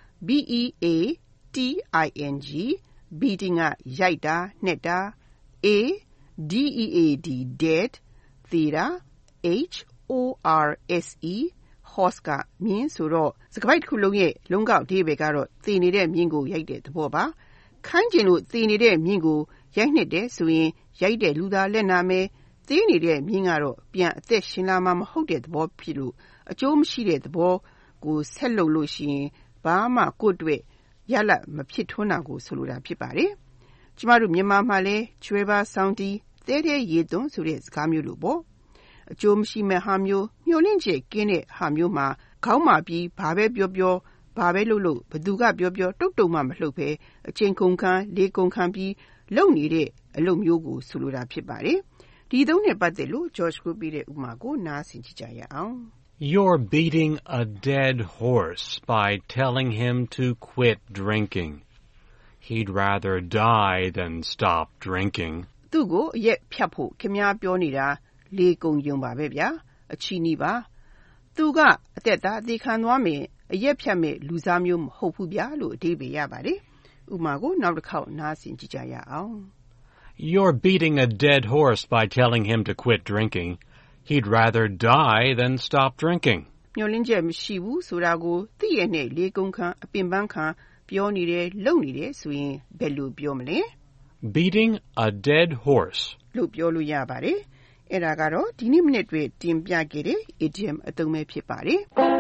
[SPEAKER 20] B-E-A-T-I-N-G beating ကရိုက်တာနှက်တာ A-D-E-A-D dead သေတာ H-O-R-S-E horse ကမြင်းဆိုတော့စကားပိုက်တစ်ခုလုံးရဲ့လုံးကောက်အဓိပ္ပာယ်ကတော့သေနေတဲ့မြင်းကိုရိုက်တဲ့သဘောပါ။ခိုင်းကျင်လို့သေနေတဲ့မြင်းကိုရိုက်နှက်တယ်ဆိုရင်ရိုက်တဲ့လူသားလက်နာမယ်သေသေးနေတဲ့မြင်းကတော့ပြန်အသက်ရှင်လာမှမဟုတ်တဲ့သဘောဖြစ်လို့အကျိုးမရှိတဲ့သဘောကိုဆက်လုပ်လို့ရှိရင်ဘာမှကိုယ့်အတွက်ရလဒ်မဖြစ်ထွန်းတာကိုဆိုလိုတာဖြစ်ပါတယ်။ကျမတို့မြန်မာမှာလည်းကျွဲပါဆောင်းတီးသဲတဲ့ရေသွန်းဆိုတဲ့စကားမျိုးလိုပေါ့အကျိုးမရှိမဲ့ဟာမျိုးမျှော်လင့်ချက်ကင်းတဲ့ဟာမျိုးမှာခေါင်းမာပြီးဘာပဲပြောပြောဘာပဲလုပ်ဘသူကပြောပြောတုတ်တုံမှမလှုပ်ပဲအချိန်ကုန်ခန်းလေးကုန်ခန်းပြီးလုပ်နေတဲ့အလုပ်မျိုးကိုဆိုလိုတာဖြစ်ပါတယ်။ဒီသုံးနဲ့ပတ်သက်လို့ George ကိုပြတဲ့ဥပမာကိုနားဆင်ကြည့်ကြရအောင်။
[SPEAKER 21] You're beating a dead horse by telling him to quit drinking. He'd rather die than stop drinking.
[SPEAKER 20] သူ့ကိုအရက်ဖြတ်ဖို့ခင်ဗျားပြောနေတာလေကုန်ယုံပါပဲဗျာအချီနီးပါသူကအသက်သားအသေးခံသွားမယ်အရက်ဖြတ်မဲ့လူစားမျိုးမဟုတ်ဘူးဗျာလို့အဓိပ္ပာယ်ရပါတယ်ဥပမာကိုနောက်တစ်ခေါက်နားဆင်ကြည့်ကြရအောင်
[SPEAKER 21] You're beating a dead horse by telling him to quit drinking. He'd rather die than stop drinking.
[SPEAKER 20] မျှော်လင့်ချက်မရှိဘူးဆိုတာကိုသိရနဲ့လေကုန်ခံအပင်ပန်းခံပြောနေတယ်လုပ်နေတယ်ဆိုရင်ဘယ်လိုပြောမလဲ
[SPEAKER 21] Beating a dead horse
[SPEAKER 20] လို့ပြောလို့ရပါတယ်အဲ့ဒါကတော့ဒီနေ့မိနစ်တွေတင်ပြခဲ့တဲ့ idiom အသုံးပဲဖြစ်ပါတယ်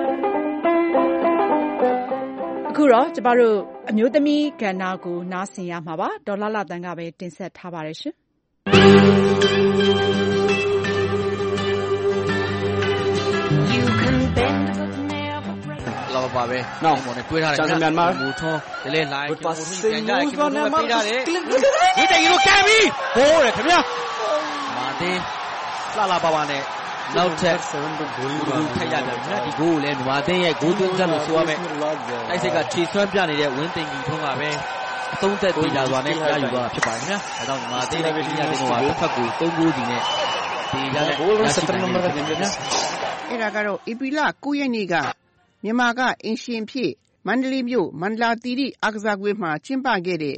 [SPEAKER 2] အခုတော့ကျမတို့အမျိုးသမီးကဏ္ဍကိုနားဆင်ရမှာပါဒေါ်လာလာတန်ကပဲတင်ဆက်ထားပါတယ်ရှင်
[SPEAKER 1] လာပါပဲနောက်မော်နဲ့တွေ့ထားတယ်ကျွန်တော်မြန်မာမူထောတလဲလိုက်ကိုထွန်းပြန်ကြတယ်ခင်ဗျားပေးထားတယ်ဒီတိုင်ရိုးကမ်းပြီဟိုးတယ်ခင်ဗျာမာတင်လာပါပါနဲ့နောက်ထပ်ဂိုးထိုက်ရတယ်နော်ဒီဂိုးကိုလည်းမြန်မာအသင်းရဲ့ဂိုးသွင်းချက်လို့ဆိုရမယ်တိုက်စိတ်ကခြေဆွမ်းပြနေတဲ့ဝင်းသိန်ကြီးထုံးကပဲအသုံးသက်သေးကြစွာနဲ့ရယူသွားတာဖြစ်ပါတယ်ခင်ဗျာဒါကြောင့်မြန်မာအသင်းရဲ့ကိရိယာတင်တော့တစ်ဖက်ကို3ဂိုးစီနဲ့ဒီရတဲ့17နံပါတ်နဲ့ခင်ဗျာ
[SPEAKER 20] အဲ့ဒါကတော့ဧပြီလ9ရက်နေ့ကမြန်မာကအင်ရှင်ဖြစ်မန္တလေးမြို့မန္တလာသီရိအားကစားကွင်းမှာကျင်းပခဲ့တဲ့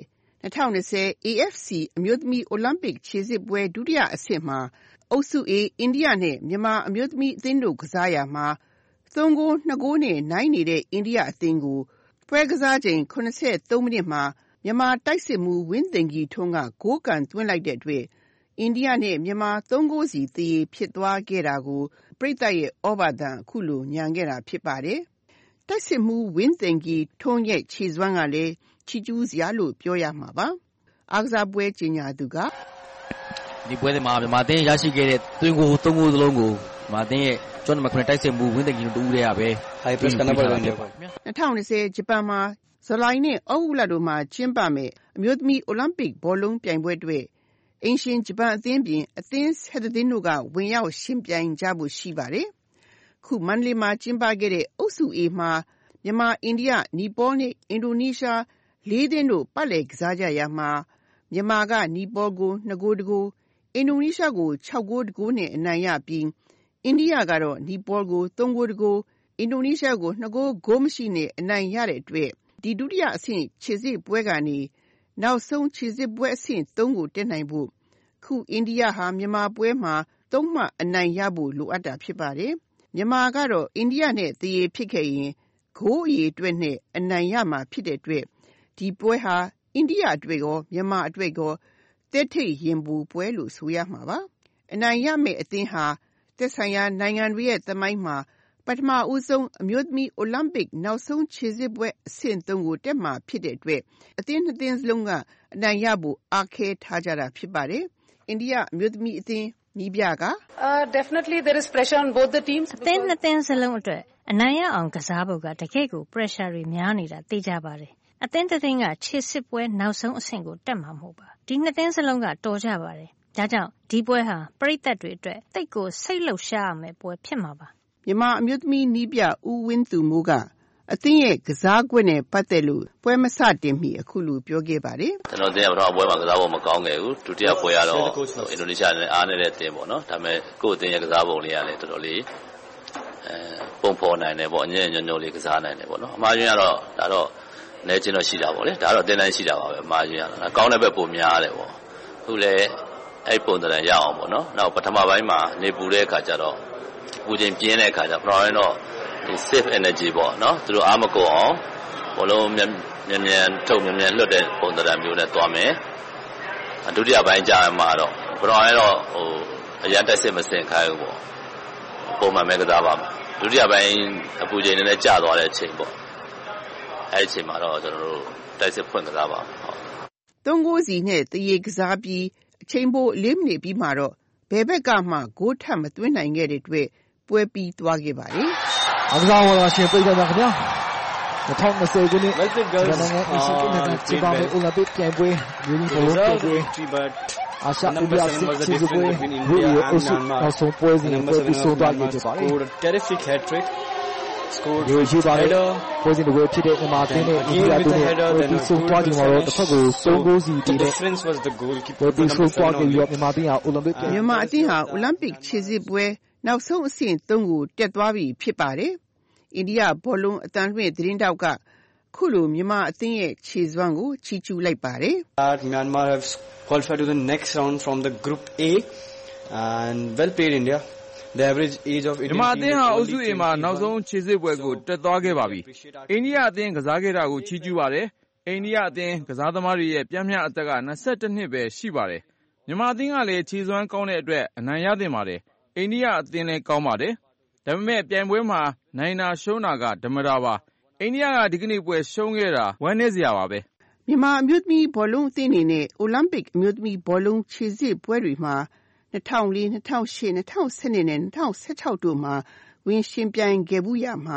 [SPEAKER 20] 2020 AFC အမျိုးသမီးအိုလံပစ်ခြေစစ်ပွဲဒုတိယအဆင့်မှာအုပ်စု A အိန္ဒိယနဲ့မြန်မာအမျိုးသမီးအသင်းတို့ကစားရမှာ3ဂိုး2ဂိုးနဲ့နိုင်နေတဲ့အိန္ဒိယအသင်းကိုပွဲကစားချိန်83မိနစ်မှာမြန်မာတိုက်စစ်မှုဝင်းသိန်ကြီးထွန်းကဂိုးကန်သွင်းလိုက်တဲ့အတွက်အိန္ဒိယနဲ့မြန်မာ3ဂိုးစီသရေဖြစ်သွားခဲ့တာကိုပရိသတ်ရဲ့ဩဘာသံအခုလိုညံခဲ့တာဖြစ်ပါတယ်။တိုက်စစ်မှုဝင်းသိန်ကြီးထွန်းရဲ့ခြေစွမ်းကလည်းချီကျူးစရာလို့ပြောရမှာပါ။အားကစားပွဲကြီးညာသူက
[SPEAKER 1] ဒီပွဲမှာမြန်မာအသင်းရရှိခဲ့တဲ့သွင်းဂိုး3ဂိုးစလုံးကိုမြန်မာအသင်းရဲ့ကျွမ်းနံပါတ်9တိုက်စစ်မှုဝင်းသိန်ကြီးတို့တူးရပဲ high press ကနံပါတ်1နဲ့ပါ
[SPEAKER 20] 2020ဂျပန်မှာဇူလိုင်နဲ့ဩဂုတ်လတို့မှာကျင်းပမယ်အမျိုးသမီးအိုလံပစ်ဘောလုံးပြိုင်ပွဲတွေအင်ရှင်ဂျပန်အသင်းပြင်အသင်း7သင်းတို့ကဝင်ရောက်ရှင်ပြိုင်ကြဖို့ရှိပါတယ်။ခုမန္တလေးမှာကျင်းပခဲ့တဲ့အုပ်စု A မှာမြန်မာအိန္ဒိယနီပေါနဲ့အင်ဒိုနီးရှား၄သင်းတို့ပတ်လည်ကစားကြရမှာမြန်မာကနီပေါကို2ဂိုး2ဂိုးအင်ဒိုနီးရှားကို6ဂိုး2ဂိုးနဲ့အနိုင်ရပြီးအိန္ဒိယကတော့နီပေါကို3ဂိုး2ဂိုးအင်ဒိုနီးရှားကို2ဂိုးဂိုးမရှိနဲ့အနိုင်ရတဲ့အတွက်ဒီဒုတိယအဆင့်ခြေစစ်ပွဲကနေနောက်ဆုံးခြေစစ်ပွဲအဆင့်3ကိုတက်နိုင်ဖို့ခုအိန္ဒိယဟာမြန်မာပွဲမှာ3မှအနိုင်ရဖို့လိုအပ်တာဖြစ်ပါတယ်။မြန်မာကတော့အိန္ဒိယနဲ့သရေဖြစ်ခဲ့ရင်ဂိုးအရေအတွက်နဲ့အနိုင်ရမှာဖြစ်တဲ့အတွက်ဒီပွဲဟာအိန္ဒိယအတွက်ကောမြန်မာအတွက်ကောတက်ထိတ်ရင်ပူပွဲလို့ဆိုရမှာပါ။အနိုင်ရမယ့်အသင်းဟာသက်ဆိုင်ရာနိုင်ငံတွေရဲ့သမိုင်းမှာပထမဦးဆုံးအမျိုးသမီးအိုလံပစ်နောက်ဆုံးခြေစစ်ပွဲအဆင့်3ကိုတက်မှာဖြစ်တဲ့အတွက်အသင်း2သင်းစလုံးကအနိုင်ရဖို့အားခဲထားကြတာဖြစ်ပါတယ်။အိန္ဒိယအမျိုးသမီးအသင်းနီးပြက
[SPEAKER 22] Definitely there is pressure on both the teams
[SPEAKER 23] အသင်း2သင်းစလုံးအတွက်အနိုင်ရအောင်ကစားဖို့ကတကယ့်ကို pressure တွေများနေတာသိကြပါတယ်။အသင်းတစ်သင်းကခြေစစ်ပွဲနောက်ဆုံးအဆင့်ကိုတက်မှာမဟုတ်ပါ။ဒီ2သင်းစလုံးကတော်ကြပါတယ်။ဒါကြောင့်ဒီပွဲဟာပရိသတ်တွေအတွက်သိပ်ကိုစိတ်လှုပ်ရှားရမယ့်ပွဲဖြစ်မှာပါ
[SPEAKER 20] ။မြန်မာအမျိုးသမီးနီးပြဦးဝင်းသူမိုးကအသင်းရဲ့ကစားကွက်နဲ့ပတ်သက်လို့ပွဲမစတင်မီအခုလိုပြောခဲ့ပါတယ်
[SPEAKER 24] ။ကျွန်တော်တင်ကတော့ပွဲမှာကစားဖို့မကောင်းခဲ့ဘူး။ဒုတိယပွဲကတော့အင်ဒိုနီးရှားနဲ့အားနေတဲ့အသင်းပေါ့နော်။ဒါပေမဲ့ကိုယ့်အသင်းရဲ့ကစားပုံလေးကလည်းတော်တော်လေးပုံဖော်နိုင်တယ်ပေါ့။အငြင်းညွန့်ညွန့်လေးကစားနိုင်တယ်ပေါ့နော်။အမှားယွင်းကတော့ဒါတော့လဲချင်းတော့ရှိတာပေါ့လေ။ဒါတော့အသင်းတိုင်းရှိတာပါပဲအမှားယွင်းကတော့။ကောင်းတဲ့ဘက်ပုံများတယ်ပေါ့။အခုလည်းအဲ့ပုံတန်ရအောင်ပေါ့နော်။နောက်ပထမပိုင်းမှာနေပူတဲ့အခါကျတော့ပူချိန်ပြင်းတဲ့အခါကျပထမပိုင်းတော့ဒီ save energy ပေါ့နော်သူတို့အားမကုန်အောင်ဘောလုံးမြန်ထုတ်မြန်လွတ်တဲ့ပုံစံမျိုးနဲ့သွားမယ်ဒုတိယပိုင်းကျရင်မှာတော့ပထမပိုင်းတော့အရန်တိုက်စစ်မစင်ခိုင်းဘူးပေါ့ပုံမှန်ပဲကစားပါမှာဒုတိယပိုင်းအပူချိန်နဲ့ကျသွားတဲ့အချိန်ပေါ့အဲ့ဒီအချိန်မှာတော့ကျွန်တော်တို့တိုက်စစ်ဖွင့်ကစားပါမယ်ဟုတ်
[SPEAKER 20] 3-0စီနဲ့တရေကစားပြီးအချိန်ပို4မိနစ်ပြီးမှတော့ဘယ်ဘက်ကမှဂိုးထပ်မသွင်းနိုင်ခဲ့တဲ့အတွက်ပွဲပြီးသွားခဲ့ပါတယ်
[SPEAKER 3] အားကစားဝါရှင်ပြည်တော်ခင်ဗျာ2020ခုနှစ်နိုင်ငံအရှိကိန်းကကျင်းပမယ့်အိုလံပစ်ပြိုင်ပွဲယူနီဘောလုံးပွဲအာရှဥပဒေစစ်စစ်ပွဲဝေးအစုနောက်ဆုံးပွဲစဉ်ပွဲပြီးဆုံးသွားခဲ့ကြပါတယ်
[SPEAKER 4] terrific hat trick scored
[SPEAKER 3] ရိုးရှိပါတယ်ပွဲစဉ်တွေဖြစ်တဲ့မြန်မာအသင်းနဲ့အိန္ဒိယတို့နဲ့ပြီးဆုံးသွားကြမှာတော့တစ်ဖက်ကို3-0စီတည်တဲ့
[SPEAKER 4] difference was the goalkeeper
[SPEAKER 3] ပြီးဆုံးသွားခဲ့ပြီးတော့မြန်မာအသင်းဟာအိုလံပစ်
[SPEAKER 20] မြန်မာအသင်းဟာအိုလံပစ်ခြေစစ်ပွဲနောက်ဆုံးအဆင့်3ကိုတက်သွားပြီဖြစ်ပါတယ်အိန္ဒိယဘောလုံးအတန်လွှင့်သတင်းတောက်ကခုလိုမြန်မာအသင်းရဲ့ခြေစွမ်းကိုချီးကျူးလိုက်ပါတယ်
[SPEAKER 4] Myanmar have qualified to the next round from the group A and well played India the average age of
[SPEAKER 7] မြန်မာအသင်းဟာအုပ်စု A မှာနောက်ဆုံးခြေစစ်ပွဲကိုတက်သွားခဲ့ပါပြီအိန္ဒိယအသင်းကစားခဲ့တာကိုချီးကျူးပါတယ်အိန္ဒိယအသင်းကစားသမားတွေရဲ့ပြင်းပြအသက်က22နှစ်ပဲရှိပါတယ်မြန်မာအသင်းကလည်းခြေစွမ်းကောင်းတဲ့အတွက်အနိုင်ရသင့်ပါတယ်အိန္ဒိယအသင်းလည်းကောင်းပါတယ်ဒါပေမဲ့ပြိုင်ပွဲမှာနိုင်တာရှုံးတာကဓမ္မတာပါအိန္ဒိယကဒီကနေ့ပွဲရှုံးခဲ့တာဝမ်းနည်းစရာပါပဲ
[SPEAKER 20] မြန်မာအမျိုးသမီးဘောလုံးအသင်းအနေနဲ့အိုလံပစ်အမျိုးသမီးဘောလုံးခြေစစ်ပွဲတွေမှာ2004 2008 2012နဲ့2016တို့မှာဝင်ရှင်ပြိုင်ခဲ့မှုရမှာ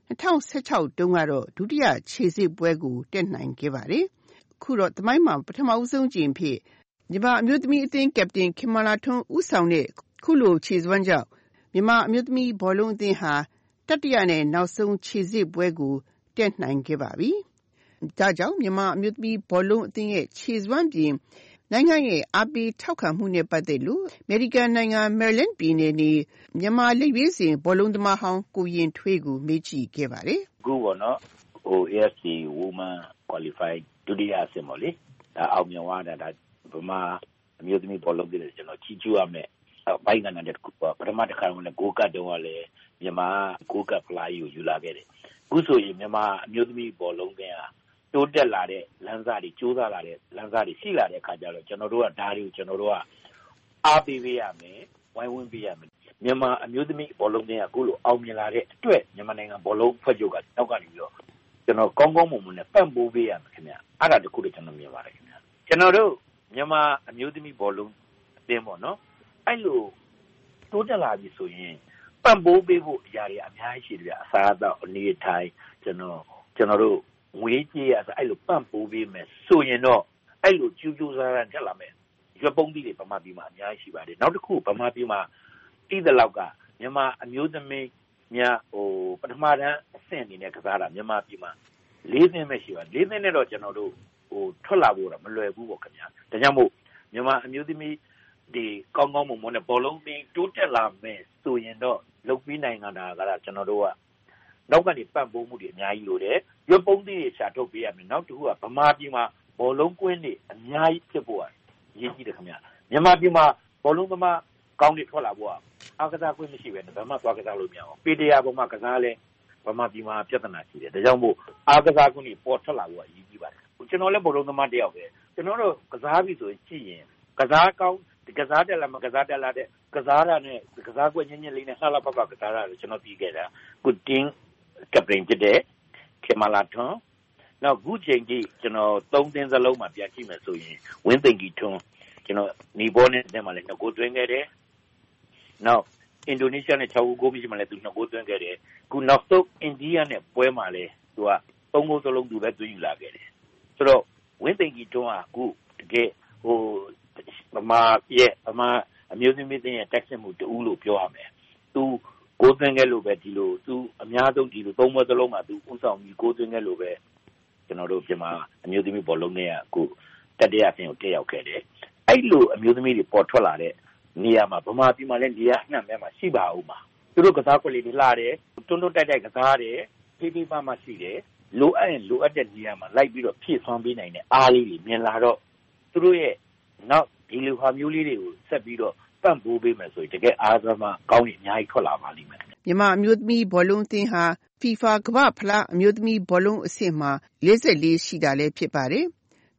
[SPEAKER 20] 2016တုန်းကတော့ဒုတိယခြေစစ်ပွဲကိုတက်နိုင်ခဲ့ပါတယ်အခုတော့သမိုင်းမှာပထမဦးဆုံးကြိမ်ဖြစ်မြန်မာအမျိုးသမီးအသင်းကပတိန်ခင်မာလာထွန်းဦးဆောင်တဲ့ခုလိုခြေစွမ်းကြောင့်မြန်မာအမျိုးသမီးဘောလုံးအသင်းဟာတတိယနဲ့နောက်ဆုံးခြေစစ်ပွဲကိုတက်နိုင်ခဲ့ပါပြီ။ဒါကြောင့်မြန်မာအမျိုးသမီးဘောလုံးအသင်းရဲ့ခြေစွမ်းပြင်နိုင်ငံရဲ့အားပေးထောက်ခံမှုနဲ့ပတ်သက်လို့အမေရိကန်နိုင်ငံမယ်ရီလန်းပြည်နယ်နေမြန်မာလက်ရွေးစင်ဘောလုံးသမားဟောင်းကိုရင်ထွေးကိုမေးကြည့်ခဲ့ပါတယ်
[SPEAKER 8] ။အခုပေါ့နော်AFC Women Qualified ဒုတိယအဆင့်ပေါ့လေဒါအောင်မြင်သွားတာဒါဗမာအမျိုးသမီးဘောလုံးတွေကျွန်တော်ချီးကျူးရမယ်ဘိုင်းကနေတခုပထမတစ်ခါဝင်ဂိုးကတ်တော့လည်းမြန်မာဂိုးကတ်ဖလားကြီးကိုယူလာခဲ့တယ်အခုဆိုရင်မြန်မာအမျိုးသမီးဘောလုံးကတိုးတက်လာတဲ့လမ်းစာတွေကြိုးစားလာတဲ့လမ်းစာတွေရှိလာတဲ့အခါကျတော့ကျွန်တော်တို့ကဒါတွေကိုကျွန်တော်တို့ကအားပေးပေးရမယ်ဝိုင်းဝန်းပေးရမယ်မြန်မာအမျိုးသမီးဘောလုံးကအခုလိုအောင်မြင်လာတဲ့အတွက်မြန်မာနိုင်ငံဘောလုံးဖွဲ့ချုပ်ကနောက်ကနေပြီးတော့ကျွန်တော်ကောင်းကောင်းမွန်မွန်နဲ့ပံ့ပိုးပေးရမယ်ခင်ဗျအဲ့ဒါတခုလည်းကျွန်တော်မြင်ပါတယ်ခင်ဗျကျွန်တော်တို့မြန်မာအမျိုးသမီးဘောလုံးအသင်းပေါ့နော်အဲ့လိုတိုးတက်လာပြီဆိုရင်ပံ့ပိုးပေးဖို့အရာတွေအများကြီးရှိတယ်အစားအသောက်အနေထိုင်ကျွန်တော်တို့ငွေကြေးရဆိုအဲ့လိုပံ့ပိုးပေးမယ်ဆိုရင်တော့အဲ့လိုကျူးကျူးစားစားတက်လာမယ်ရွက်ပုံးသီးတွေဗမာပြည်မှာအများကြီးရှိပါတယ်နောက်တစ်ခုဗမာပြည်မှာတည်တဲ့လောက်ကမြန်မာအမျိုးသမီးများပထမတန်းအဆင့်အနေနဲ့ကစားတာမြန်မာပြည်မှာ၄သင်းပဲရှိပါ၄သင်းနဲ့တော့ကျွန်တော်တို့ထွက်လာဖို့တော့မလွယ်ဘူးပေါ့ခင်ဗျာဒါကြောင့်မို့မြန်မာအမျိုးသမီးဒီကောင်းကောင်းမွန်မွန်နဲ့ဘောလုံးတင်းတိုးတက်လာမယ်ဆိုရင်တော့လုပ်ပြီးနိုင်ငံတာကကျွန်တော်တို့ကနောက်ကနေပံ့ပိုးမှုတွေအများကြီးလိုတယ်ရွက်ပုံးသီးတွေရှာထုတ်ပေးရမယ်နောက်တစ်ခုကဗမာပြည်မှာဘောလုံးကွင်းတွေအများကြီးဖြစ်ဖို့ရည်ကြီးတယ်ခင်ဗျာမြန်မာပြည်မှာဘောလုံးသမားကောင်းတွေထွက်လာဖို့အားကစားကွင်းမရှိပဲနဲ့ဘာမှသွားကစားလို့မရအောင်ပေတရာပေါ်မှာကစားလဲဗမာပြည်မှာပြဿနာရှိတယ်ဒါကြောင့်မို့အားကစားကွင်းတွေပေါ်ထွက်လာဖို့ရည်ကြီးပါတယ်ကျွန်တော်လည်းဘောလုံးသမားတယောက်ပဲကျွန်တော်တို့ကစားပြီဆိုရင်ကြည့်ရင်ကစားကောင်းကစားတယ်လားမကစားတယ်လားတဲ့ကစားတာနဲ့ကစားကွက်ညင်ညင်လေးနဲ့လှလှပပကစားတာလို့ကျွန်တော်ပြီးခဲ့တာကုတင်းကပရင်တဲ့ခေမာလာထွန်းနောက်ခုချိန်ကြီးကျွန်တော်၃သင်းစလုံးမှာပြန်ကြည့်မယ်ဆိုရင်ဝင်းသိမ်ကြီးထွန်းကျွန်တော်နီဘောနဲ့တက်မှလည်း2ဂိုးသွင်းခဲ့တယ်နောက်အင်ဒိုနီးရှားနဲ့6ဂိုးမရှိမှလည်းသူ2ဂိုးသွင်းခဲ့တယ်ခုနောက်ဆုံးအိန္ဒိယနဲ့ပွဲမှာလည်းသူက3ဂိုးစလုံးသူပဲသွင်းယူလာခဲ့တယ်ဆိုတော့ဝင်းသိမ်ကြီးထွန်းကအခုတကယ်ဗမာအမျိုးသမီးတွေရဲ့တက်ဆက်မှုတူလို့ပြောရမယ်သူကိုးသွင်းခဲ့လို့ပဲဒီလိုသူအများဆုံးဒီလိုသုံးဘက်သလုံးမှာသူဥဆောင်ပြီးကိုးသွင်းခဲ့လို့ပဲကျွန်တော်တို့မြန်မာအမျိုးသမီးဘောလုံးတွေကအခုတတိယအဆင့်ကိုတက်ရောက်ခဲ့တယ်အဲ့လိုအမျိုးသမီးတွေပေါ်ထွက်လာတဲ့နေရာမှာဗမာပြည်မှာလည်းနေရာအနှံ့များမှာရှိပါဦးမှာသူတို့ကစားကွက်လေးတွေလှတယ်တွန်းတွန်းတိုက်ကစားတယ်ဖိဖိပမှရှိတယ်လိုအပ်ရင်လိုအပ်တဲ့နေရာမှာလိုက်ပြီးတော့ဖြည့်ဆွမ်းပေးနိုင်တဲ့အားလေးတွေမြင်လာတော့သူတို့ရဲ့နောက်ဒီလိုဟာမျိုးလေးတွေကိုဆက်ပြီးတော့ပံ့ပိုးပေးမယ်ဆိုရင်တကယ်အားသမားကောင်းကြီးအများကြီးထွက်လာပါလိမ့်မယ်
[SPEAKER 20] မြန်မာအမျိုးသမီးဘောလုံးအသင်းဟာ FIFA ကမ္ဘာ့ဖလားအမျိုးသမီးဘောလုံးအဆင့်မှာ44ရှိတာလည်းဖြစ်ပါတယ်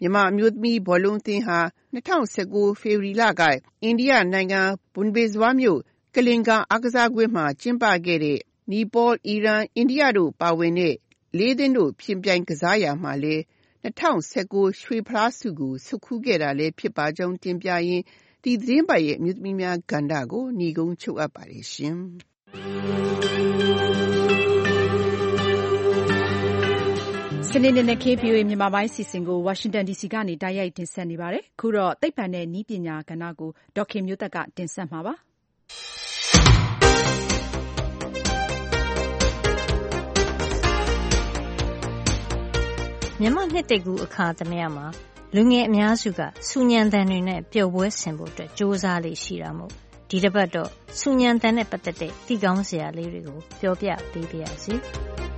[SPEAKER 20] မြန်မာအမျိုးသမီးဘောလုံးအသင်းဟာ2019ဖေဖော်ဝါရီလကအိန္ဒိယနိုင်ငံဘွန်ဘေဇဝါမြို့ကလင်္ကာအားကစားကွင်းမှာကျင်းပခဲ့တဲ့နီပေါ၊အီရန်၊အိန္ဒိယတို့ပါဝင်တဲ့4သင်းတို့ဖြင့်ပြိုင်ကစားရာမှာလည်း2019ရွှေဖလားဆုကိုဆွတ်ခူးခဲ့တာလည်းဖြစ်ပါကြောင်းတင်ပြရင်းဒီသတင်းပတ်ရဲ့အမျိုးသမီးများကဏ္ဍကိုညီကုန်းချုပ်အပ်ပါတယ်ရှင်။
[SPEAKER 2] စနေနေ့ခင်း VOA မြန်မာပိုင်းအစီအစဉ်ကို Washington DC ကနေတိုက်ရိုက်တင်ဆက်နေပါတယ်။ခုတော့သိပ္ပံနဲ့နည်းပညာကဏ္ဍကိုဒေါက်ခင်မျိုးသက်ကတင်ဆက်မှာပါ။
[SPEAKER 23] မြန်မာနှစ်တကူအခါသမယမှာလူငယ်အများစုကစူညံတန်တွေနဲ့ပျော်ပွဲဆင်ဖို့အတွက်ကြိုးစားလေရှိတာမို့ဒီတစ်ပတ်တော့စူညံတန်နဲ့ပတ်သက်တဲ့သိကောင်းစရာလေးတွေကိုပြောပြပေးပါရစေ။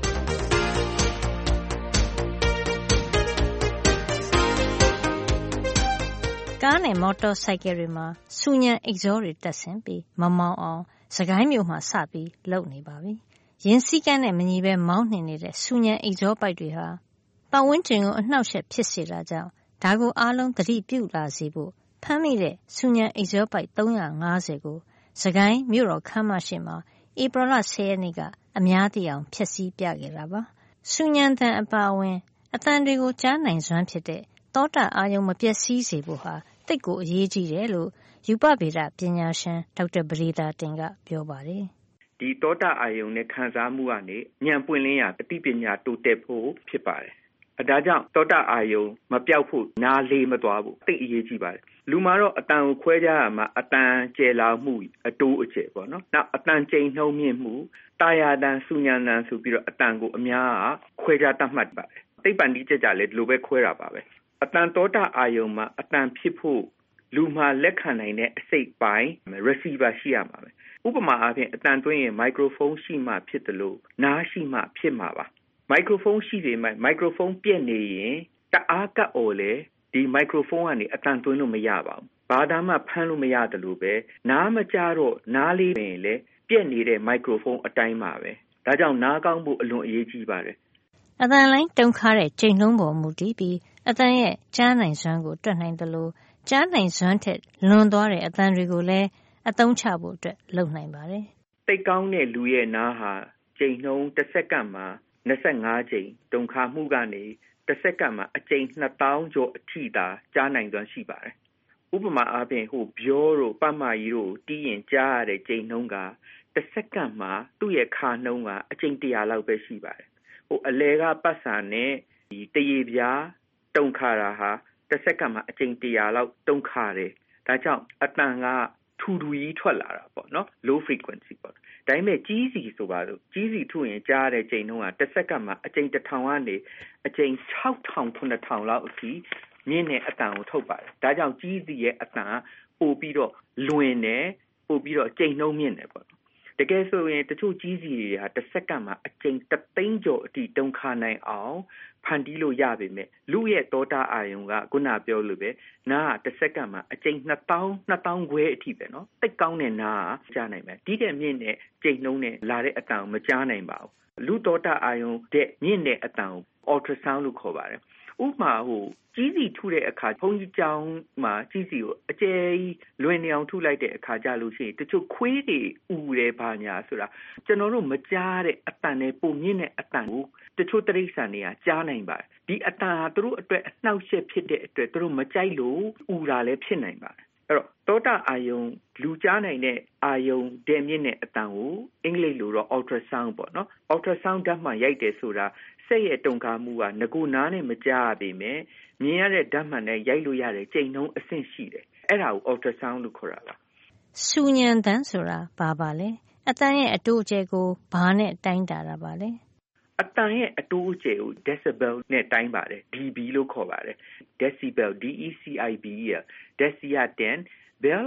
[SPEAKER 23] ကားနဲ့မော်တော်ဆိုင်ကယ်တွေမှာစူညံအိတ်ဇောတွေတက်ဆင်ပြီးမမောင်းအောင်စကိုင်းမြို့မှာစပြီးလုပ်နေပါပြီ။ယဉ်စည်းကမ်းနဲ့မညီပဲမောင်းနှင်နေတဲ့စူညံအိတ်ဇောပိုက်တွေဟာပတ်ဝန်းကျင်ကိုအနှောက်အယှက်ဖြစ်စေတာကြောင့်ဒါကိုအားလုံးသတိပြုလာစေဖို့ဖမ်းမိတဲ့စူညံအိတ်ဇောပိုက်350ကိုစကိုင်းမြို့တော်ခမ်းမရှိမှာဧပြီလ10ရက်နေ့ကအများသိအောင်ဖျက်ဆီးပြခဲ့တာပါ။စူညံတန်အပါအဝင်အသံတွေကိုကြားနိုင်စွမ်းဖြစ်တဲ့သောတာအာယုံမပျက်စီးစေဖို့ဟာသိပ်ကိုအရေးကြီးတယ်လို့ရူပဗေဒပညာရှင်ဒေါက်တာပဒေသာတင်ကပြောပါတယ်
[SPEAKER 16] ။ဒီသောတာအာယုံနဲ့ခံစားမှုကနေဉာဏ်ပွင့်လင်းရာအသိပညာတိုးတက်ဖို့ဖြစ်ပါတယ်။ဒါကြောင့်သောတာအာယုံမပြောက်ဖို့နားလေးမသွားဘူးသိအရေးကြီးပါတယ်လူမှာတော့အတန်ကိုခွဲခြားရမှာအတန်ကျယ်လောင်မှုအတိုးအကျယ်ပေါ့နော်နောက်အတန်ကျိန်နှုံးမြင့်မှုတာယာတန်စူညံတန်ဆိုပြီးတော့အတန်ကိုအများခွဲခြားတတ်မှတ်ပါတယ်သိပ္ပံနည်းကျကျလည်းဒီလိုပဲခွဲတာပါပဲအတန်သောတာအာယုံမှာအတန်ဖြစ်ဖို့လူမှာလက်ခံနိုင်တဲ့အစိတ်ပိုင်း receiver ရှိရမှာပဲဥပမာအားဖြင့်အတန်သွင်းရင် microphone ရှိမှဖြစ်တယ်လို့နားရှိမှဖြစ်မှာပါမိုက်ခရိုဖုန်းရှိပေမဲ့မိုက်ခရိုဖုန်းပြက်နေရင်တအားကပ်အော်လေဒီမိုက်ခရိုဖုန်းကနေအတန်သွင်းလို့မရပါဘူး။ဘာသာမှဖမ်းလို့မရတယ်လို့ပဲနားမကြတော့နားလေးပင်လေပြက်နေတဲ့မိုက်ခရိုဖုန်းအတိုင်းပါပဲ။ဒါကြောင့်နားကောင်းဖို့အလွန်အရေးကြီးပါတယ်
[SPEAKER 23] ။အတန်လိုင်းတုံခါတဲ့ကျိန်နှုံးပေါ်မူတည်ပြီးအတန်ရဲ့ကြားနိုင်စွမ်းကိုတွက်နိုင်တယ်လို့ကြားနိုင်စွမ်းထက်လွန်သွားတဲ့အတန်တွေကိုလည်းအသုံးချဖို့အတွက်လုပ်နိုင်ပါတယ်
[SPEAKER 16] ။သိကောင်းတဲ့လူရဲ့နားဟာကျိန်နှုံးတစ်စက္ကန့်မှာ25ကြိမ်တုံခါမှုကနေတစ်စက္ကန့်မှာအကြိမ်2000ကျော်အထိသာကြားနိုင်စွမ်းရှိပါတယ်။ဥပမာအားဖြင့်ဗျောတို့ပတ်မကြီးတို့တီးရင်ကြားရတဲ့ကြိမ်နှုံးကတစ်စက္ကန့်မှာသူ့ရဲ့ခါနှုံးကအကြိမ်100လောက်ပဲရှိပါတယ်။အလဲကပတ်စာနဲ့ဒီတရေပြားတုံခါတာဟာတစ်စက္ကန့်မှာအကြိမ်100လောက်တုံခါတယ်။ဒါကြောင့်အတန်ကထူထူကြီးထွက်လာတာပေါ့နော် low frequency ပေါ့။ဒါပေမဲ့ကြီးစီဆိုပါလို့ကြီးစီထုရင်ကြားတဲ့ကြိမ်နှုန်းကတစ်စက္ကန့်မှာအကြိမ်1000ကနေအကြိမ်6000 9000လောက်အထိမြင့်တဲ့အတန်ကိုထုတ်ပါတယ်ဒါကြောင့်ကြီးစီရဲ့အတန်ပို့ပြီးတော့လွင်တယ်ပို့ပြီးတော့ကြိမ်နှုန်းမြင့်တယ်ပေါ့တကယ်ဆိုရင်တချို့ကြီးစီတွေဟာတစ်စက္ကန့်မှာအကြိမ်300ကျော်အထိတုံခါနိုင်အောင်ဖန်တီးလို့ရပေမဲ့လူရဲ့သောတာအာယုံကခုနပြောလို့ပဲနားကတစ်စက္ကန့်မှာအကြိမ်2000ခွဲအထိပဲနော်တိတ်ကောင်းတဲ့နားကကြားနိုင်မယ်ဒီတဲ့မြင့်တဲ့ကြိမ်နှုန်းနဲ့လာတဲ့အတန်ကိုမကြားနိုင်ပါဘူးလူသောတာအာယုံတဲ့မြင့်တဲ့အတန်ကို ultrasound လို့ခေါ်ပါတယ်ဥပမာကြီးစီထုတဲ့အခါဘုန်းကြီးကျောင်းမှာကြီးစီကိုအကျယ်ကြီးလွင်နေအောင်ထုလိုက်တဲ့အခါကြလို့ရှိရင်တချို့ခွေးတွေဥတယ်ဘာညာဆိုတာကျွန်တော်တို့မကြားတဲ့အတန်နဲ့ပုံမြင့်တဲ့အတန်ကိုတချို့တိရစ္ဆာန်တွေကကြားနိုင်ပါတယ်ဒီအတန်ဟာသူတို့အတွက်အနှောက်အယှက်ဖြစ်တဲ့အတွက်သူတို့မကြိုက်လို့ဥတာလည်းဖြစ်နိုင်ပါတယ်အဲ့တော့သောတာအာယုံလူကြားနိုင်တဲ့အာယုံတဲ့မြင့်တဲ့အတန်ကိုအင်္ဂလိပ်လိုတော့ ultrasound ပေါ့နော် ultrasound ဓာတ်မှန်ရိုက်တယ်ဆိုတာစက်ရဲ့တုံခါမှုကငကူနားနဲ့မကြားရပေမဲ့မြင်ရတဲ့ဓာတ်မှန်နဲ့ရိုက်လို့ရတဲ့ကြိမ်နှုန်းအဆင့်ရှိတယ်အဲ့ဒါကို ultrasound လို့ခေါ်တာပါ
[SPEAKER 23] စူညံတန်ဆိုတာဘာပါလဲအတန်ရဲ့အတိုးအကျယ်ကိုဘာနဲ့တိုင်းတာတာပါလဲ
[SPEAKER 16] အတန်ရဲ့အတိုးအကျယ်ကို decibel နဲ့တိုင်းပါတယ် dB လို့ခေါ်ပါတယ် decibel DECIB decibel 10 bell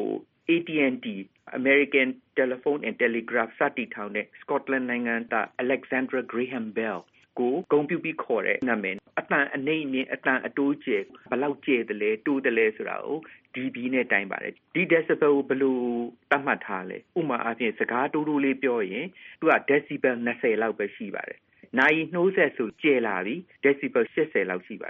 [SPEAKER 16] AT&T American Telephone and Telegraph စတင်ထောင်တဲ့ Scotland နိုင်ငံသား Alexander Graham Bell ကိုဂုဏ်ပြုပြီးခေါ်တဲ့နာမည်အတန်အနေနဲ့အတန်အတိုးကျယ်ဘယ်လောက်ကျယ်တယ်လဲတိုးတယ်လဲဆိုတာကို dB နဲ့တိုင်းပါတယ်ဒီ decibel ကိုဘယ်လိုသတ်မှတ်ထားလဲဥပမာအားဖြင့်စကားတိုးတိုးလေးပြောရင်သူက decibel 20လောက်ပဲရှိပါတယ်နာရီနှိုးဆက်ဆိုကျယ်လာပြီ decibel 80လောက်ရှိပါတယ်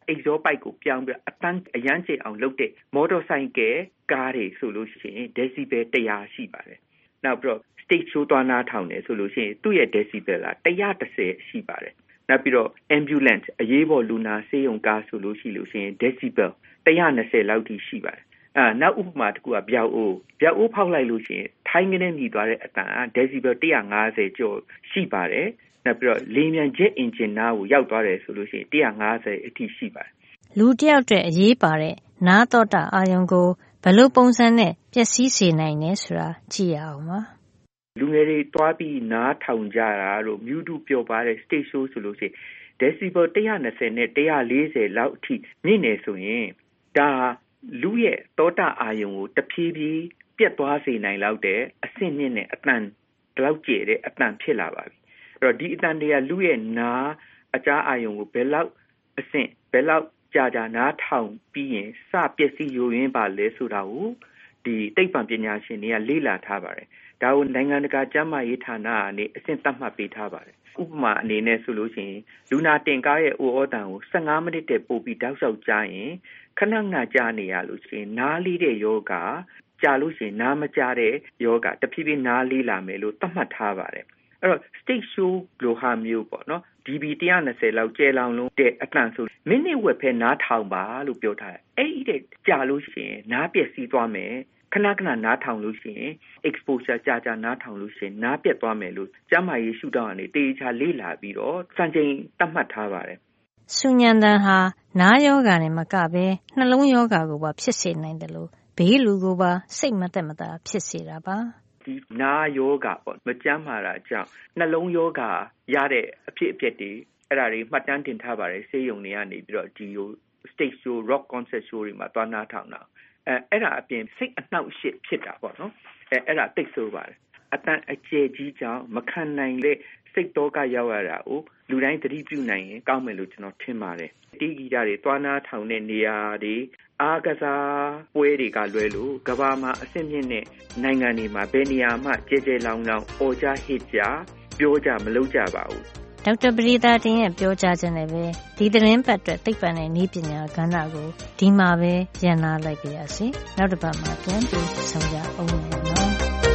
[SPEAKER 16] exhaust pipe ကိုပြောင်းပြီးအတန်းအရန်ကျအောင်လုပ်တဲ့ motorcycle ကားတွေဆိုလို့ရှိရင် decibel 100ရှိပါတယ်။နောက်ပြီးတော့ stage show သွားနားထောင်တယ်ဆိုလို့ရှိရင်သူ့ရဲ့ decibel က110ရှိပါတယ်။နောက်ပြီးတော့ ambulance အရေးပေါ်လူနာဆေးရုံကားဆိုလို့ရှိရင် decibel 120လောက်ထိရှိပါတယ်။နောက်ဥပမာတစ်ခုကဗျောက်အိုးဖောက်လိုက်လို့ရှိရင်ထိုင်းကနေမြည်သွားတဲ့အတန် decibel 150ကျော်ရှိပါတယ်။နောက်ပြီးတော့လေမြန်ဂျက်အင်ဂျင်နားကိုရောက်သွားတယ်ဆိုလို့ရှိရင်150အထိရှိပါတယ်
[SPEAKER 23] ။လူတယောက်အတွက်အရေးပါတဲ့နားသောတာအာရုံကိုဘယ်လိုပုံစံနဲ့ပျက်စီးစေနိုင်လဲဆိုတာကြည့်ရအောင်ပါ
[SPEAKER 16] ။လူငယ်တွေသွားပြီးနားထောင်ကြတာတို့မြူးတူပျော်ပါတဲ့ stage show ဆိုလို့ရှိရင် decibel 120နဲ့140လောက်အထိမြင့်နေဆိုရင်ဒါလူရဲ့သောတာအာရုံကိုတဖြည်းဖြည်းပြတ်သွားစေနိုင်လောက်တဲ့အဆင့်မြင့်တဲ့အတန်လောက်ကျယ်တဲ့အတန်ဖြစ်လာပါပြီ။အဲ့တော့ဒီအတန်တွေကလူရဲ့နားအကြားအာရုံကိုဘယ်လောက်ကြာနားထောင်ပြီးရင်စပျက်စီးယိုယွင်းပါလဲဆိုတာကိုဒီသိပ္ပံပညာရှင်တွေကလေ့လာထားပါတယ်။ဒါကိုနိုင်ငံတကာကျန်းမာရေးဌာနကနေအဆင့်သတ်မှတ်ပေးထားပါတယ်။ဥပမာအနေနဲ့ဆိုလို့ရှိရင်လူနာတင်ကားရဲ့အိုအော်တန်ကို15မိနစ်တည်းပို့ပြီးတောက်လျှောက်ကြားရင်ခဏကြားနေရလို့ရှိရင်နားလေးတဲ့ယောဂကြာလို့ရှိရင်နားမကြားတဲ့ယောဂတဖြည်းဖြည်းနားလေးလာမယ်လို့သတ်မှတ်ထားပါတယ်။အဲ့တော့ stage show လိုဟာမျိုးပေါ့နော်dB 120လောက်ကျဲလောင်လုံးတဲ့အတန်ဆိုမိနစ်ဝက်ဖဲနားထောင်ပါလို့ပြောထားတယ်။အဲ့ဒီကြာလို့ရှိရင်နားပျက်စီးသွားမယ်ခဏနားထောင်လို့ရှိရင် exposure ကြာနားထောင်လို့ရှိရင်နားပြတ်သွားမယ်လို့ကျန်းမာရေးရှုထောင့်ကနေတေချာလေ့လာပြီးတော့စံချိန်သတ်မှတ်ထားပါတယ်
[SPEAKER 23] ။ဆူညံတန်ဟာနားယောဂါနဲ့မကဘဲနှလုံးယောဂါကိုပါဖြစ်စေနိုင်တယ်လို့ဘေးလူကိုပါစိတ်မသက်မသာဖြစ်စေတာပါ
[SPEAKER 16] ။ဒီနားယောဂါပေါ့မကျန်းမာတာကြောင့်နှလုံးယောဂါရတဲ့အဖြစ်အပျက်တွေအဲ့ဒါတွေမှတ်တမ်းတင်ထားပါတယ်ဆေးရုံတွေကနေပြီးတော့ဒီ stage show rock concert show တွေမှာသွားနားထောင်တာအဲ့ဒါအပြင်စိတ်အနှောက်အယှက်ဖြစ်တာပေါ့နော်အဲ့ဒါသိဆိုးပါတယ်အတန်အကျယ်ကြီးကြောင့်မခံနိုင်တဲ့စိတ်တောကရောက်ရတာကိုလူတိုင်းသတိပြုနိုင်ရင်ကောင်းမယ်လို့ကျွန်တော်ထင်ပါတယ်တီးဂီတတွေသွားနားထောင်တဲ့နေရာတွေအားကစားပွဲတွေကလွဲလို့ကမ္ဘာမှာအဆင့်မြင့်တဲ့နိုင်ငံတွေမှာဘယ်နေရာမှကြဲကြဲလောင်လောင်အော်ကြဟစ်ကြပြောကြမလုပ်ကြပါဘူး
[SPEAKER 23] ဒေါက်တာပရိသတ်တင်ရဲ့ပြောကြားခြင်းနဲ့ပဲဒီသတင်းပတ်အတွက်သိပ္ပံနဲ့နည်းပညာကဏ္ဍကိုဒီမှာပဲရပ်နားလိုက်ပါရစေ။နောက်တစ်ပတ်မှာပြန်ပြီးဆောင်ကြအောင်နော်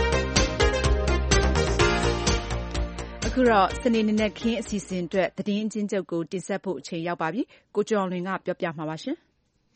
[SPEAKER 2] ။အခုတော့စနေနေ့နဲ့ခင်းအစီအစဉ်အတွက်သတင်းအချင်းချုပ်ကိုတင်ဆက်ဖို့အချိန်ရောက်ပါပြီ။ကိုကျော်လွင်ကပြောပြမှာပါရှင်။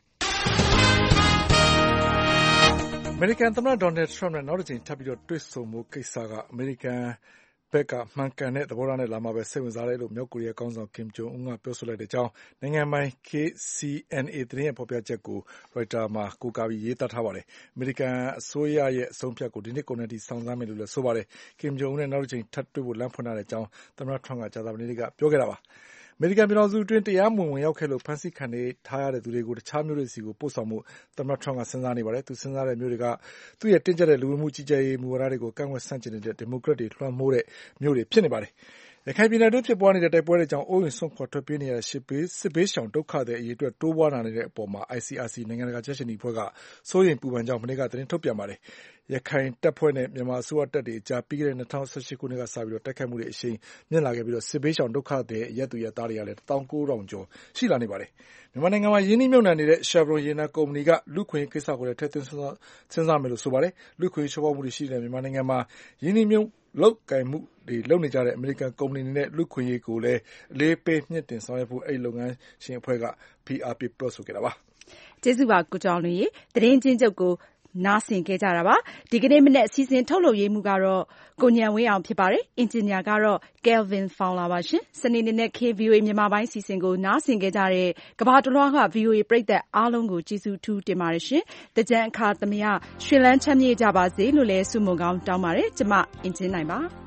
[SPEAKER 3] အမေရိကန်သမ္မတဒေါ်နယ်ထရမ့်နဲ့နောက်တစ်ချိန်ထပ်ပြီးတွေ့ဆုံမှုကိစ္စကအမေရိကန်ဘက်ကမှန်ကန်တဲ့သဘောထားနဲ့လာမှာပဲစိတ်ဝင်စားတယ်လို့မြောက်ကိုရီးယားခေါင်းဆောင်ကင်ဂျုံအွန်းကပြောဆိုလိုက်တဲ့အကြောင်းနိုင်ငံပိုင် KCNA သတင်းရဲ့ဖော်ပြချက်ကိုရိုက်တာမှာကိုးကားပြီးရေးသားထားပါတယ်။အမေရိကန်အစိုးရရဲ့အဆုံးအဖြတ်ကိုဒီနှစ်ကုန်တဲ့အထိစောင့်ဆိုင်းမယ်လို့လည်းဆိုပါတယ်။ကင်ဂျုံအွန်းနဲ့နောက်တစ်ချိန်ထပ်တွေ့ဖို့လမ်းဖွင့်ထားတဲ့အကြောင်းသမ္မတထရမ့်ကကြာသပတေးနေ့ကပြောခဲ့တာပါ။အမေရိကန်ပြည်ထောင်စုအတွင်းတရားမဝင်ရောက်ခဲ့လို့ဖမ်းဆီးခံထားရတဲ့သူတွေကိုတခြားမြို့တွေဆီကိုပို့ဆောင်ဖို့သမ္မတထရမ့်ကစဉ်းစားနေပါတယ်။သူစဉ်းစားတဲ့မြို့တွေကသူ့ရဲ့တင်းကျပ်တဲ့လူဝင်မှုကြီးကြပ်ရေးမူဝါဒတွေကိုကန့်ကွက်ဆန့်ကျင်နေတဲ့ဒီမိုကရက်တွေလွှမ်းမိုးတဲ့မြို့တွေဖြစ်နေပါတယ်။ရခိုင်ပြည်နယ်အတွင်းဖြစ်ပွားနေတဲ့တိုက်ပွဲတွေကြောင့်အိုးအိမ်စွန့်ခွာထွက်ပြေးနေရတဲ့စစ်ဘေးရှောင်ဒုက္ခသည်အရေအတွက်တိုးပွားလာနေတဲ့အပေါ်မှာ ICRC နိုင်ငံတကာကြက်ခြေနီအဖွဲ့ကစိုးရိမ်ပူပန်ကြောင်းမနေ့ကသတင်းထုတ်ပြန်ပါတယ်။ရခိုင်တပ်ဖွဲ့နဲ့မြန်မာအစိုးရတပ်တွေအကြားပြီးခဲ့တဲ့2018ခုနှစ်ကစပြီးတိုက်ခိုက်မှုတွေအရှိန်မြင့်လာခဲ့ပြီးစစ်ဘေးရှောင်ဒုက္ခသည်အရပ်သူရပ်သားတွေကလည်း19000ကျော်ရှိလာနေပါတယ်။မြန်မာနိုင်ငံမှာရင်းနှီးမြှုပ်နှံနေတဲ့ Chevron ရေနံကုမ္ပဏီကလူ့ခွင့်ရေးကိစ္စကိုလည်းထည့်သွင်းစဉ်းစားမယ်လို့ဆိုပါတယ်။လူ့ခွင့်ရေးချိုးဖောက်မှုတွေရှိတဲ့မြန်မာနိုင်ငံမှာရင်းနှီးမြှုပ်လုပ်ကိုင်မှုတွေလုပ်နေကြတဲ့အမေရိကန်ကုမ္ပဏီတွေနဲ့လူ့ခွင့်ရေးကိုလည်းအလေးပေးမြင့်တင်ဆောင်ရွက်ဖို့အဲဒီလုပ်ငန်းရှင်အဖွဲ့ကဖိအားပေးပြောဆိုခဲ့တာပါ
[SPEAKER 2] ။ကျေးဇူးပါကိုကျော်လွင်ရေသတင်းချင်းချုပ်ကိုနားဆင်ခဲ့ကြတာပါ။ဒီကနေ့မနေ့အစီအစဉ်ထုတ်လုပ်ရေးမှုကတော့ကိုဉာဏ်ဝင်းအောင်ဖြစ်ပါတယ်။အင်ဂျင်နီယာကတော့ Kelvin Fowler ပါရှင်။စနေနေ့နဲ့ KVOA မြန်မာပိုင်းအစီအစဉ်ကိုနားဆင်ခဲ့ကြတဲ့ကမ္ဘာတလွှားက VOA ပရိသတ်အားလုံးကိုကျေးဇူးထူးတင်ပါတယ်ရှင်။သင်္ကြန်အခါသမယရွှင်လန်းချမ်းမြေ့ကြပါစေလို့လည်းဆုမွန်ကောင်းတောင်းပါတယ်။ကျမအင်ဂျင်နိုင်ပါ။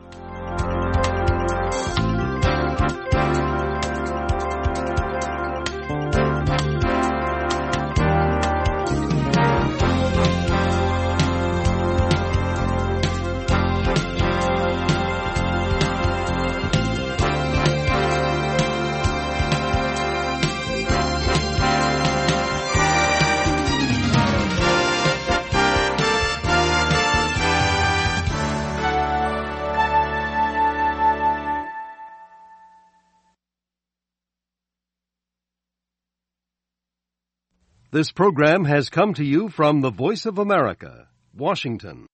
[SPEAKER 9] This program has come to you from the Voice of America, Washington.